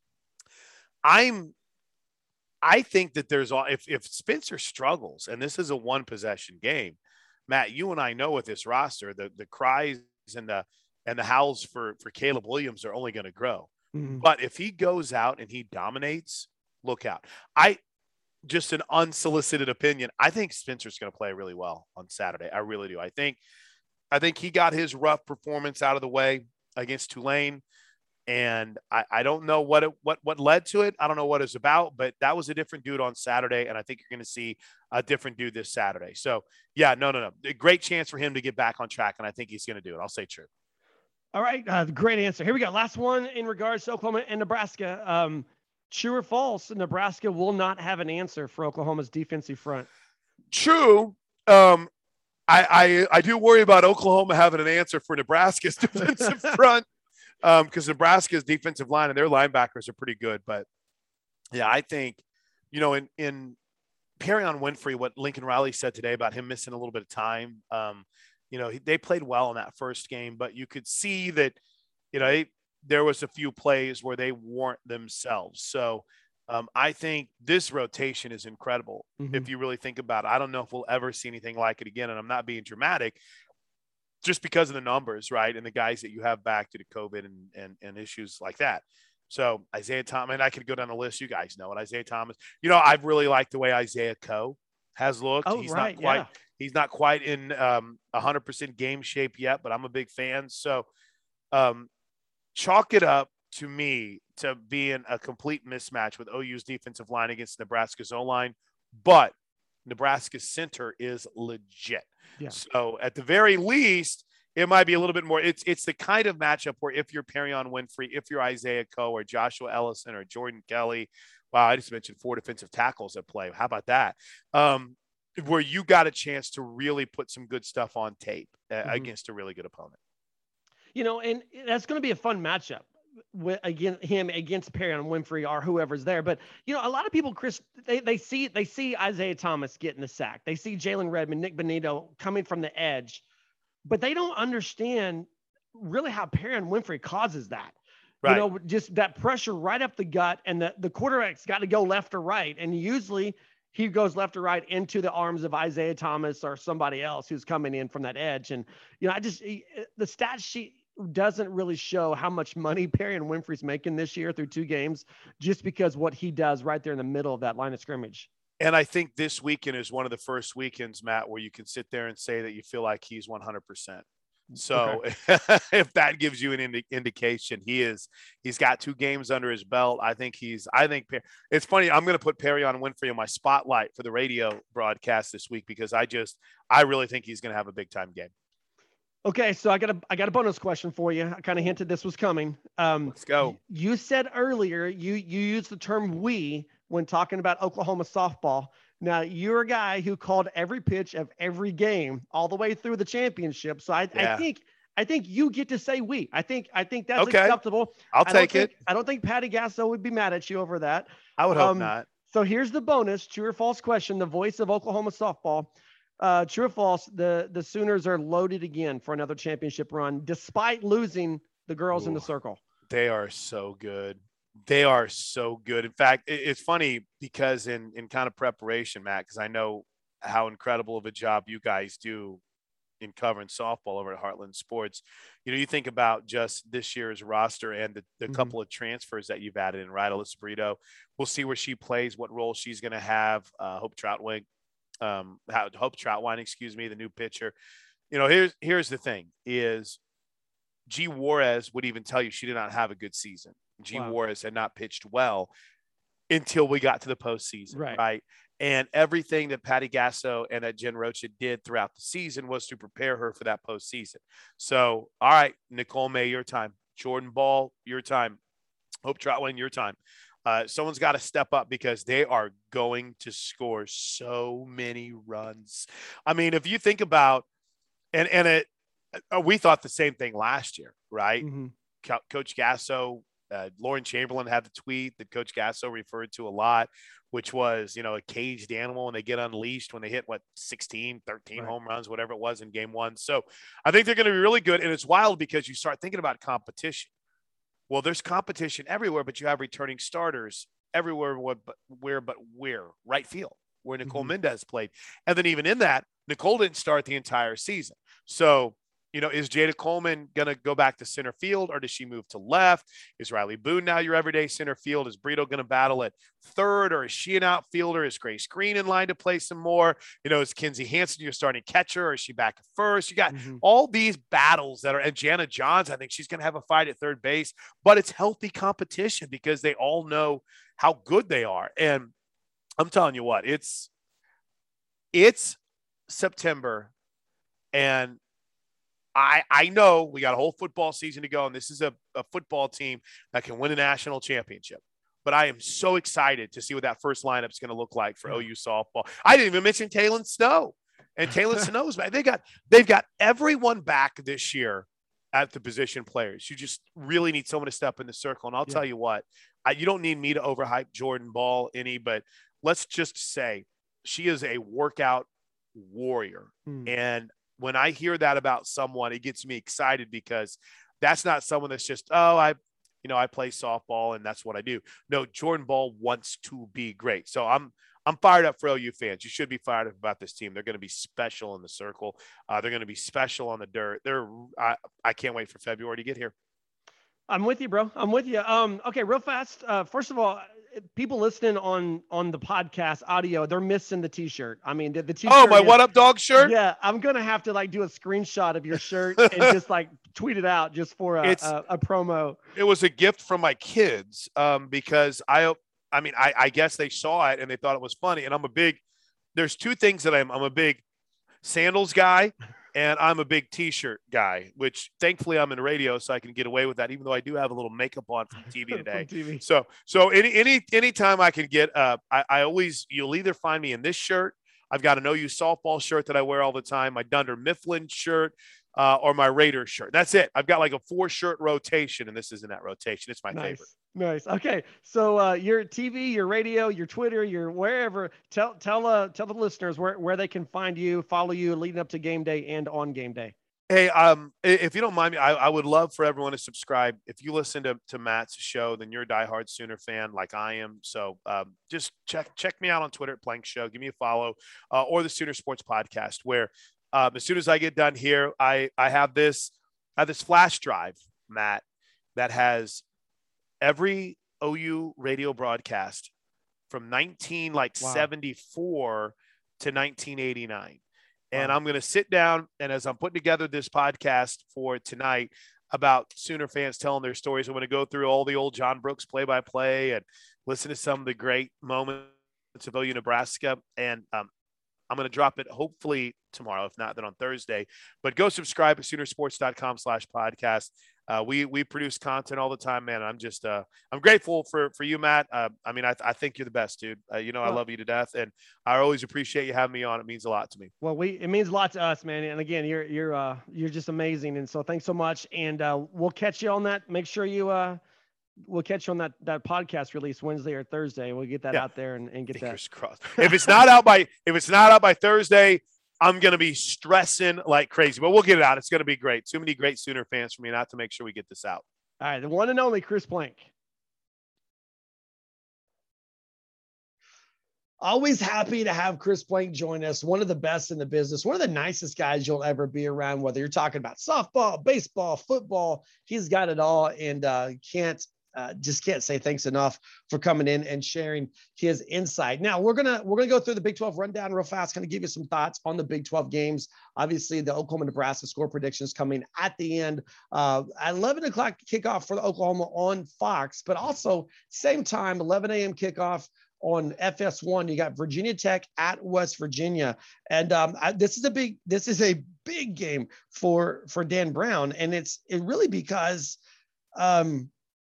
I'm, I think that there's all, if, if Spencer struggles and this is a one possession game, Matt, you and I know with this roster, the, the cries and the, and the howls for, for Caleb Williams are only going to grow. Mhm. But if he goes out and he dominates, look out. I just an unsolicited opinion. I think Spencer's going to play really well on Saturday. I really do. I think, I think he got his rough performance out of the way against Tulane. And I, I don't know what, it, what, what led to it. I don't know what it's about, but that was a different dude on Saturday. And I think you're going to see a different dude this Saturday. So yeah, no, no, no. A great chance for him to get back on track. And I think he's going to do it. I'll say true. All right. Uh, great answer. Here we go. Last one in regards to Oklahoma and Nebraska. Um, true or false? Nebraska will not have an answer for Oklahoma's defensive front. True. Um, I, I, I do worry about Oklahoma having an answer for Nebraska's defensive front um, because Nebraska's defensive line and their linebackers are pretty good. But yeah, I think, you know, in, in Perrion Winfrey, what Lincoln Riley said today about him missing a little bit of time, um, you know, they played well in that first game, but you could see that, you know, they, there was a few plays where they weren't themselves. So um, I think this rotation is incredible. Mhm. If you really think about it, I don't know if we'll ever see anything like it again. And I'm not being dramatic just because of the numbers, right? And the guys that you have back due to COVID and, and, and issues like that. So Isaiah Thomas, and I could go down the list. You guys know it. Isaiah Thomas, you know, I've really liked the way Isaiah Coe has looked. Oh, he's right, not quite, yeah. He's not quite in um, one hundred percent game shape yet, but I'm a big fan. So um, chalk it up to me to being a complete mismatch with O U's defensive line against Nebraska's O-line, but Nebraska's center is legit. Yeah. So at the very least, it might be a little bit more. It's it's the kind of matchup where if you're Perion Winfrey, if you're Isaiah Coe or Joshua Ellison or Jordan Kelly, wow, I just mentioned four defensive tackles at play. How about that? Um, where you got a chance to really put some good stuff on tape uh, mm-hmm. against a really good opponent. You know, and that's going to be a fun matchup with again him against Perion Winfrey or whoever's there. But you know, a lot of people, Chris, they they see they see Isaiah Thomas getting the sack. They see Jalen Redmond, Nick Benito coming from the edge, but they don't understand really how Perion Winfrey causes that. Right. You know, just that pressure right up the gut, and the the quarterback's got to go left or right, and usually he goes left or right into the arms of Isaiah Thomas or somebody else who's coming in from that edge. And you know, I just the stat sheet doesn't really show how much money Perion Winfrey's making this year through two games, just because what he does right there in the middle of that line of scrimmage. And I think this weekend is one of the first weekends, Matt, where you can sit there and say that you feel like he's one hundred percent. So okay. If that gives you an indi- indication, he is, he's got two games under his belt. I think he's, I think it's funny. I'm going to put Perion Winfrey in my spotlight for the radio broadcast this week, because I just, I really think he's going to have a big time game. Okay, so I got a I got a bonus question for you. I kind of hinted this was coming. Um, Let's go. You said earlier you you used the term "we" when talking about Oklahoma softball. Now you're a guy who called every pitch of every game all the way through the championship. So I, yeah. I think I think you get to say "we." I think I think that's okay. acceptable. I'll take think, it. I don't think Patty Gasso would be mad at you over that. I would hope um, not. So here's the bonus: true or false question. The voice of Oklahoma softball. Uh, true or false, the, the Sooners are loaded again for another championship run, despite losing the girls Ooh, in the circle. They are so good. They are so good. In fact, it, it's funny because in, in kind of preparation, Matt, because I know how incredible of a job you guys do in covering softball over at Heartland Sports. You know, you think about just this year's roster and the, the mm-hmm. couple of transfers that you've added in, right? Alyssa Brito. We'll see where she plays, what role she's going to have. Uh, Hope Troutwine. Um, how Hope Troutwine, excuse me, the new pitcher. You know, here's here's the thing: is G Juarez would even tell you she did not have a good season. G wow. Juarez had not pitched well until we got to the postseason, right? right? And everything that Patty Gasso and that Jen Rocha did throughout the season was to prepare her for that postseason. So, all right, Nicole May, your time. Jordan Ball, your time. Hope Troutwine, your time. Uh, someone's got to step up, because they are going to score so many runs. I mean, if you think about, and and it, uh, we thought the same thing last year, right? Mm-hmm. Co- Coach Gasso, uh, Lauren Chamberlain had the tweet that Coach Gasso referred to a lot, which was, you know, a caged animal when they get unleashed, when they hit, what, sixteen, thirteen right. home runs, whatever it was in game one. So I think they're going to be really good. And it's wild because you start thinking about competition. Well, there's competition everywhere, but you have returning starters everywhere. What, but where, but where? Right field, where Nicole mm-hmm. Mendez played. And then even in that, Nicole didn't start the entire season. So, you know, is Jada Coleman going to go back to center field, or does she move to left? Is Riley Boone now your everyday center field? Is Brito going to battle at third, or is she an outfielder? Is Grace Green in line to play some more? You know, is Kinsey Hansen your starting catcher, or is she back at first? You got mm-hmm. all these battles that are, and Jana Johns, I think she's going to have a fight at third base, but it's healthy competition because they all know how good they are. And I'm telling you what, it's, it's September, and I, I know we got a whole football season to go, and this is a, a football team that can win a national championship. But I am so excited to see what that first lineup is going to look like for O U softball. I didn't even mention Taylon Snow. And Taylon Snow's back. They got, they've got everyone back this year at the position players. You just really need someone to step in the circle. And I'll yeah. tell you what, I, you don't need me to overhype Jordan Ball any, but let's just say she is a workout warrior. Hmm. And when I hear that about someone, it gets me excited, because that's not someone that's just, oh, I, you know, I play softball and that's what I do. No, Jordan Ball wants to be great. So I'm, I'm fired up for O U fans. You should be fired up about this team. They're going to be special in the circle. Uh, they're going to be special on the dirt. They're, I, I can't wait for February to get here. I'm with you, bro. I'm with you. Um, okay, real fast. Uh, first of all, people listening on on the podcast audio, they're missing the T-shirt. I mean, the, the T-shirt. Oh, my is, What Up Dog shirt? Yeah, I'm gonna have to like do a screenshot of your shirt and just like tweet it out just for a, a, a promo. It was a gift from my kids um, because I, I mean, I, I guess they saw it and they thought it was funny. And I'm a big. There's two things that I'm. I'm a big sandals guy. And I'm a big T-shirt guy, which thankfully I'm in radio, so I can get away with that, even though I do have a little makeup on from T V today. T V. So, so any any anytime I can get, uh, I, I always you'll either find me in this shirt. I've got an O U softball shirt that I wear all the time, my Dunder Mifflin shirt, uh, or my Raiders shirt. That's it. I've got like a four shirt rotation, and this isn't that rotation. It's my nice. favorite. Nice. Okay. So uh, your T V, your radio, your Twitter, your wherever, tell tell uh, tell the listeners where, where they can find you, follow you leading up to game day and on game day. Hey, um, if you don't mind me, I, I would love for everyone to subscribe. If you listen to, to Matt's show, then you're a diehard Sooner fan like I am. So um, just check check me out on Twitter at Plank Show. Give me a follow, uh, or the Sooner Sports Podcast, where um, as soon as I get done here, I I have this I have this flash drive, Matt, that has every O U radio broadcast from nineteen like wow. seventy-four to nineteen eighty-nine. And wow. I'm going to sit down, and as I'm putting together this podcast for tonight about Sooner fans telling their stories, I'm going to go through all the old John Brooks play-by-play and listen to some of the great moments of O U Nebraska. And um, I'm going to drop it hopefully tomorrow, if not then on Thursday. But go subscribe at Soonersports.com slash podcast. Uh, we we produce content all the time, man. I'm just uh, I'm grateful for for you, Matt. Uh, I mean, I I think you're the best, dude. Uh, you know, I love you to death, and I always appreciate you having me on. It means a lot to me. Well, we it means a lot to us, man. And again, you're you're uh you're just amazing, and so thanks so much. And uh, we'll catch you on that. Make sure you uh we'll catch you on that that podcast release Wednesday or Thursday. We'll get that yeah. out there and, and get Fingers that. crossed. If it's not out by if it's not out by Thursday, I'm going to be stressing like crazy, but we'll get it out. It's going to be great. Too many great Sooner fans for me not to make sure we get this out. All right. The one and only Chris Plank. Always happy to have Chris Plank join us. One of the best in the business, one of the nicest guys you'll ever be around, whether you're talking about softball, baseball, football, he's got it all. And uh, can't, Uh, just can't say thanks enough for coming in and sharing his insight. Now we're gonna we're gonna go through the Big twelve rundown real fast, kind of give you some thoughts on the Big twelve games. Obviously, the Oklahoma Nebraska score predictions coming at the end. Uh, at eleven o'clock kickoff for the Oklahoma on Fox, but also same time eleven a.m. kickoff on F S one. You got Virginia Tech at West Virginia, and um, I, this is a big this is a big game for for Dan Brown, and it's it really because. Um,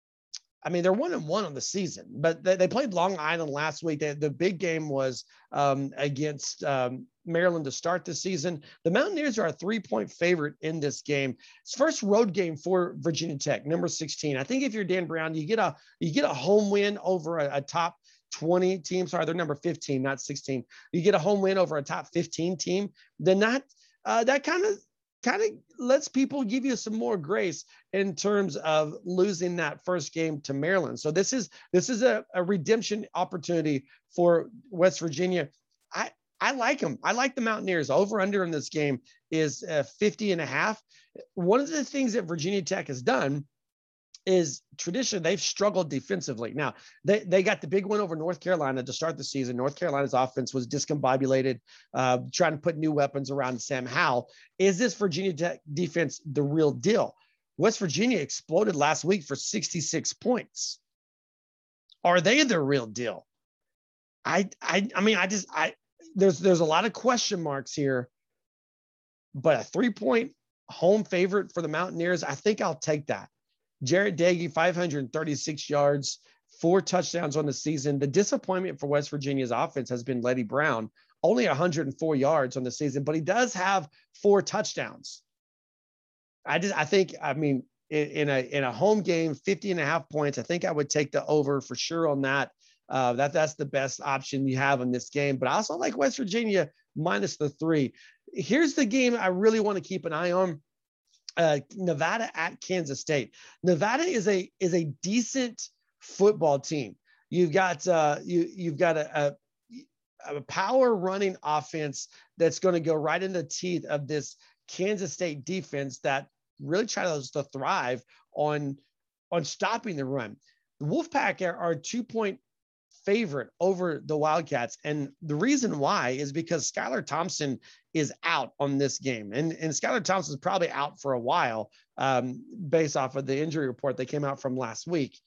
I mean, they're one and one on the season, but they, they played Long Island last week. They, the big game was um, against um, Maryland to start the season. The Mountaineers are a three-point favorite in this game. It's first road game for Virginia Tech, number sixteen. I think if you're Dan Brown, you get a you get a home win over a, a top twenty team. Sorry, they're number fifteen, not sixteen. You get a home win over a top fifteen team. Then that uh, that kind of. kind of lets people give you some more grace in terms of losing that first game to Maryland. So this is, this is a, a redemption opportunity for West Virginia. I, I like them. I like the Mountaineers. Over under in this game is uh, fifty and a half. One of the things that Virginia Tech has done is traditionally they've struggled defensively. Now they, they got the big one over North Carolina to start the season. North Carolina's offense was discombobulated, uh, trying to put new weapons around Sam Howell. Is this Virginia Tech defense the real deal? West Virginia exploded last week for sixty-six points. Are they the real deal? I, I, I mean, I just, I, there's, there's a lot of question marks here, but a three point home favorite for the Mountaineers, I think I'll take that. Jarret Doege, five hundred thirty-six yards, four touchdowns on the season. The disappointment for West Virginia's offense has been Leddie Brown, only one hundred four yards on the season, but he does have four touchdowns. I just, I think, I mean, in, in a in a home game, fifty and a half points, I think I would take the over for sure on that. Uh, that that's the best option you have in this game. But I also like West Virginia minus the three. Here's the game I really want to keep an eye on. Uh, Nevada at Kansas State. Nevada is a is a decent football team. You've got uh, you you've got a, a, a power running offense that's going to go right in the teeth of this Kansas State defense that really tries to thrive on on stopping the run. The Wolfpack are, are two point favorite over the Wildcats. And the reason why is because Skylar Thompson is out on this game. And, and Skylar Thompson is probably out for a while um, based off of the injury report that came out from last week.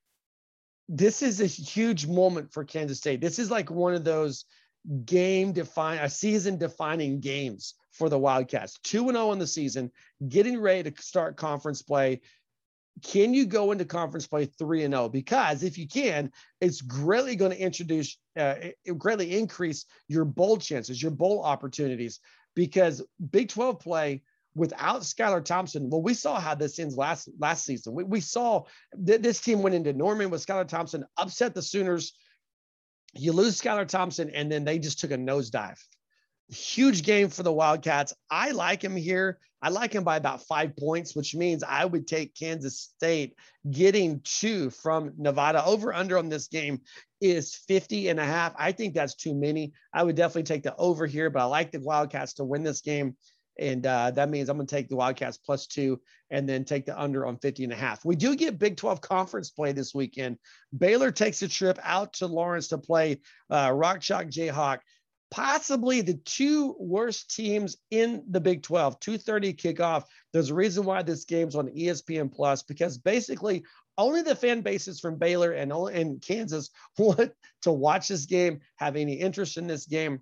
This is a huge moment for Kansas State. This is like one of those game define a season defining games for the Wildcats. two and oh in the season, getting ready to start conference play. Can you go into conference play three and oh? Because if you can, it's greatly going to introduce, uh, it greatly increase your bowl chances, your bowl opportunities, because Big twelve play without Skylar Thompson. Well, we saw how this ends last, last season. We, we saw that this team went into Norman with Skylar Thompson, upset the Sooners. You lose Skylar Thompson, and then they just took a nosedive. Huge game for the Wildcats. I like him here. I like him by about five points, which means I would take Kansas State getting two from Nevada. Over under on this game is fifty and a half. I think that's too many. I would definitely take the over here, but I like the Wildcats to win this game. And uh, that means I'm going to take the Wildcats plus two and then take the under on fifty and a half. We do get Big twelve conference play this weekend. Baylor takes a trip out to Lawrence to play uh, Rock Chalk Jayhawk. Possibly the two worst teams in the Big twelve, two thirty kickoff. There's a reason why this game's on E S P N Plus, because basically only the fan bases from Baylor and, and Kansas want to watch this game, have any interest in this game.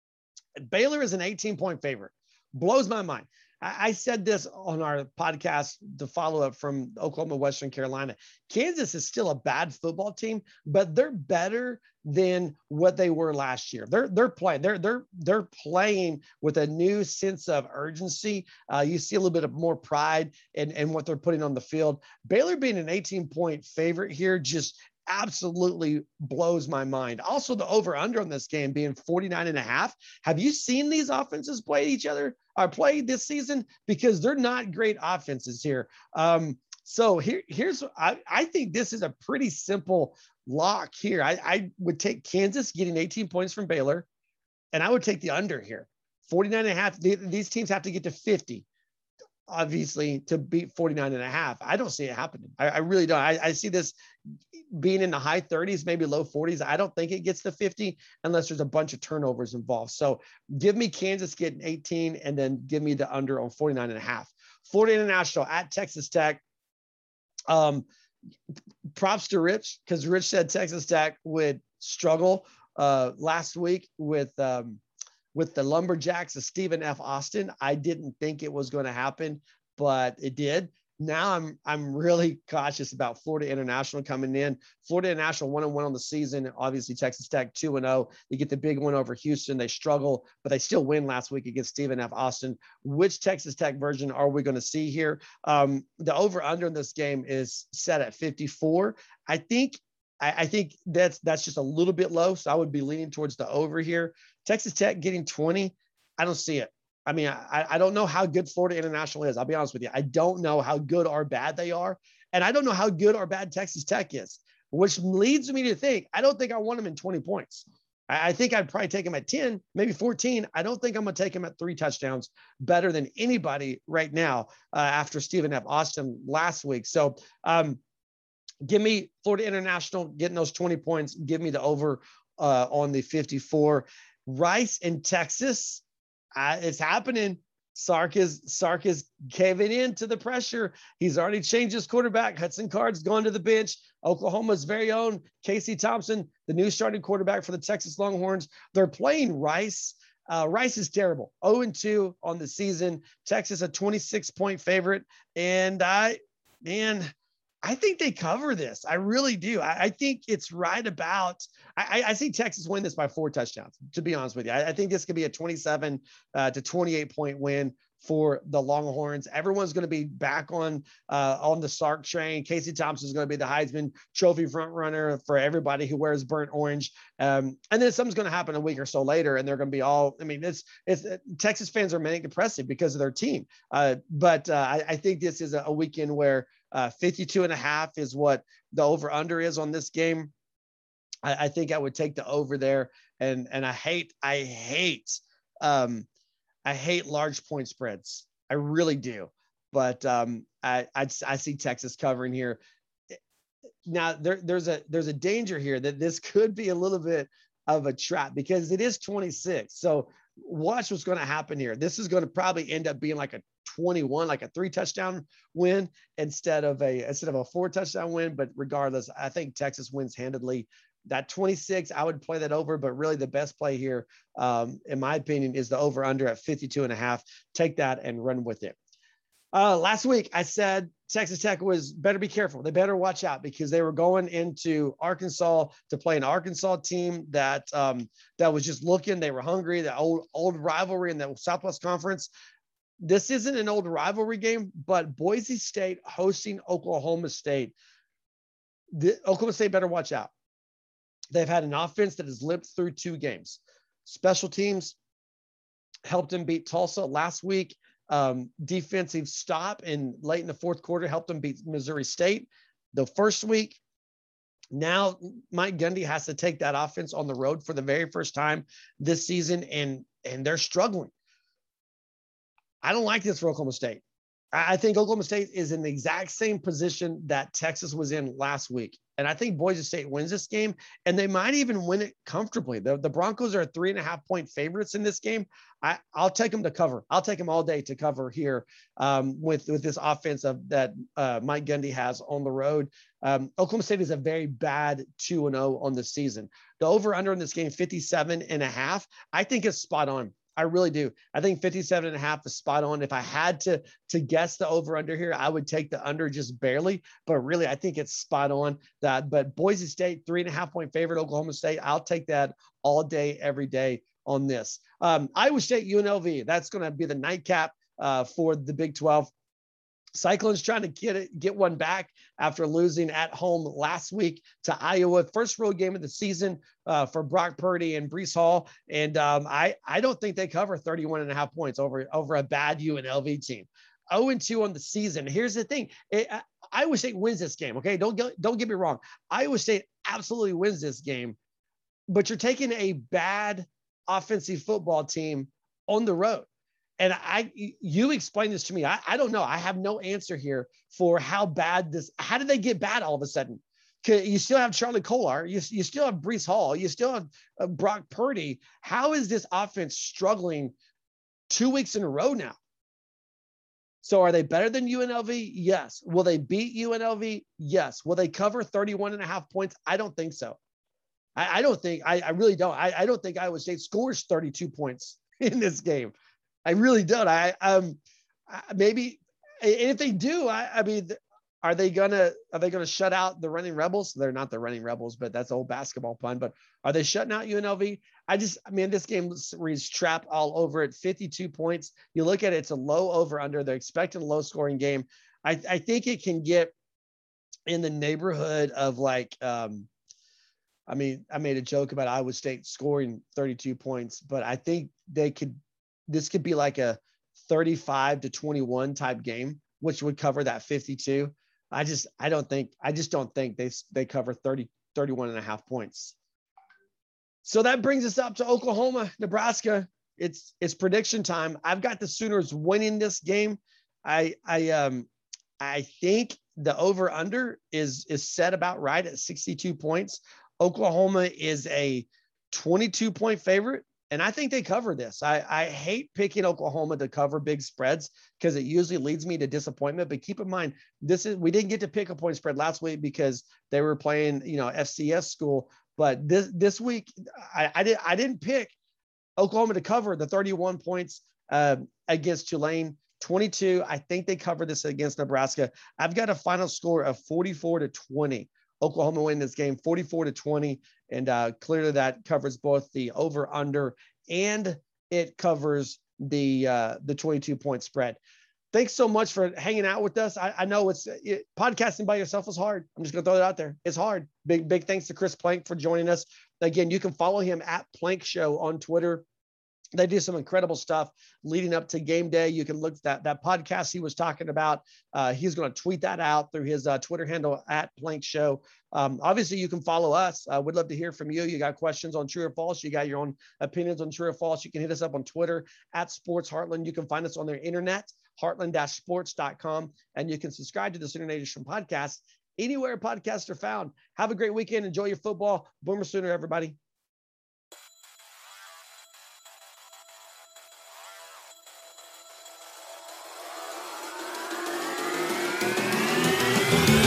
Baylor is an eighteen point favorite. Blows my mind. I, I said this on our podcast, the follow-up from Oklahoma, Western Carolina. Kansas is still a bad football team, but they're better than what they were last year. They're they're playing. They're they're they're playing with a new sense of urgency. Uh, you see a little bit of more pride in, in what they're putting on the field. Baylor being an eighteen point favorite here just absolutely blows my mind. Also, the over-under on this game being forty-nine and a half. Have you seen these offenses play each other or played this season? Because they're not great offenses here. Um, so here, here's, I, I think this is a pretty simple lock here. I, I would take Kansas getting eighteen points from Baylor, and I would take the under here. forty-nine and a half. These teams have to get to fifty. Obviously, to beat forty-nine and a half. I don't see it happening. I, I really don't. I, I see this being in the high thirties, maybe low forties. I don't think it gets to fifty unless there's a bunch of turnovers involved. So give me Kansas getting eighteen and then give me the under on forty-nine and a half. Florida International at Texas Tech. Um, props to Rich, because Rich said Texas Tech would struggle uh, last week with um, with the Lumberjacks of Stephen F. Austin. I didn't think it was going to happen, but it did. Now I'm I'm really cautious about Florida International coming in. Florida International one and one on the season. Obviously, Texas Tech two and zero. They get the big win over Houston. They struggle, but they still win last week against Stephen F. Austin. Which Texas Tech version are we going to see here? Um, the over under in this game is set at fifty-four. I think I, I think that's that's just a little bit low, so I would be leaning towards the over here. Texas Tech getting twenty. I don't see it. I mean, I, I don't know how good Florida International is. I'll be honest with you. I don't know how good or bad they are. And I don't know how good or bad Texas Tech is, which leads me to think, I don't think I want them in twenty points. I, I think I'd probably take them at ten, maybe fourteen. I don't think I'm going to take them at three touchdowns better than anybody right now uh, after Stephen F. Austin last week. So um, give me Florida International getting those twenty points. Give me the over uh, on the fifty-four. Rice in Texas. Uh, it's happening. Sark is Sark is caving in to the pressure. He's already changed his quarterback. Hudson Card's gone to the bench. Oklahoma's very own Casey Thompson, the new starting quarterback for the Texas Longhorns. They're playing Rice. Uh, Rice is terrible. oh and two on the season. Texas a twenty-six point favorite. And I, man, I think they cover this. I really do. I, I think it's right about, I, I see Texas win this by four touchdowns, to be honest with you. I, I think this could be a twenty-seven uh, to twenty-eight point win for the Longhorns. Everyone's going to be back on, uh, on the Sark train. Casey Thompson is going to be the Heisman Trophy front runner for everybody who wears burnt orange. Um, and then something's going to happen a week or so later, and they're going to be all, I mean, it's, it's Texas fans are manic depressive because of their team. Uh, but uh, I, I think this is a, a weekend where Uh, fifty-two and a half is what the over under is on this game. I, I think I would take the over there. And, and I hate, I hate, um, I hate large point spreads. I really do. But um, I, I, I see Texas covering here. now there, there's a there's a danger here that this could be a little bit of a trap because it is twenty-six. So watch what's going to happen here. This is going to probably end up being like a twenty-one, like a three touchdown win instead of a instead of a four touchdown win. But regardless, I think Texas wins handedly. That twenty-six, I would play that over, but really the best play here, um, in my opinion, is the over under at fifty-two and a half. Take that and run with it. Uh, last week, I said Texas Tech was better be careful. They better watch out because they were going into Arkansas to play an Arkansas team that um, that was just looking. They were hungry. The old old rivalry in the Southwest Conference. This isn't an old rivalry game, but Boise State hosting Oklahoma State. The, Oklahoma State better watch out. They've had an offense that has limped through two games. Special teams helped them beat Tulsa last week. Um, defensive stop in late in the fourth quarter helped them beat Missouri State the first week. Now Mike Gundy has to take that offense on the road for the very first time this season, and and they're struggling. I don't like this for Oklahoma State. I think Oklahoma State is in the exact same position that Texas was in last week. And I think Boise State wins this game, and they might even win it comfortably. The, the Broncos are three and a half point favorites in this game. I, I'll take them to cover. I'll take them all day to cover here um, with, with this offense of, that uh, Mike Gundy has on the road. Um, Oklahoma State is a very bad two and oh on the season. The over-under in this game, fifty-seven and a half, I think is spot on. I really do. I think fifty-seven and a half is spot on. If I had to, to guess the over under here, I would take the under just barely, but really I think it's spot on that. But Boise State, three and a half point favorite, Oklahoma State, I'll take that all day, every day on this. Um, Iowa State, U N L V, that's going to be the nightcap uh, for the Big twelve. Cyclones trying to get it, get one back after losing at home last week to Iowa. First road game of the season uh, for Brock Purdy and Breece Hall. And um, I, I don't think they cover thirty-one and a half points over, over a bad U N L V team. oh and two on the season. Here's the thing. It, I, Iowa State wins this game. Okay. Don't get, don't get me wrong. Iowa State absolutely wins this game, but you're taking a bad offensive football team on the road. And I, you explain this to me. I, I don't know. I have no answer here for how bad this, how did they get bad all of a sudden? You still have Charlie Kolar. You, you still have Breece Hall. You still have uh, Brock Purdy. How is this offense struggling two weeks in a row now? So are they better than U N L V? Yes. Will they beat U N L V? Yes. Will they cover thirty-one and a half points? I don't think so. I, I don't think, I, I really don't. I, I don't think Iowa State scores thirty-two points in this game. I really don't. I um maybe, and if they do, I, I mean, are they gonna are they gonna shut out the Running Rebels? They're not the Running Rebels, but that's an old basketball pun. But are they shutting out U N L V? I just, I mean, this game reads trap all over it. fifty-two points. You look at it; it's a low over under. They're expecting a low scoring game. I I think it can get in the neighborhood of like. Um, I mean, I made a joke about Iowa State scoring thirty-two points, but I think they could. This could be like a thirty-five to twenty-one type game, which would cover that fifty-two. I just, I don't think, I just don't think they, they cover thirty, thirty-one and a half points. So that brings us up to Oklahoma, Nebraska. It's, it's prediction time. I've got the Sooners winning this game. I, I, um, I think the over under is, is set about right at sixty-two points. Oklahoma is a twenty-two point favorite. And I think they cover this. I, I hate picking Oklahoma to cover big spreads because it usually leads me to disappointment. But keep in mind, this is we didn't get to pick a point spread last week because they were playing, you know, F C S school. But this this week, I, I did I didn't pick Oklahoma to cover the thirty-one points uh, against Tulane. twenty-two. I think they cover this against Nebraska. I've got a final score of forty-four to twenty. Oklahoma win this game forty-four to twenty. And uh, clearly that covers both the over under and it covers the uh, the twenty-two point spread. Thanks so much for hanging out with us. I, I know it's it, podcasting by yourself is hard. I'm just going to throw it out there. It's hard. Big, big thanks to Chris Plank for joining us. Again, you can follow him at Plank Show on Twitter. They do some incredible stuff leading up to game day. You can look at that, that podcast he was talking about. Uh, he's going to tweet that out through his uh, Twitter handle at Plank Show. Um, obviously, you can follow us. Uh, we'd love to hear from you. You got questions on true or false. You got your own opinions on true or false. You can hit us up on Twitter at Sports Heartland. You can find us on their internet, heartland dash sports dot com. And you can subscribe to the Sooner Nation podcast anywhere podcasts are found. Have a great weekend. Enjoy your football. Boomer Sooner, everybody. Thank you.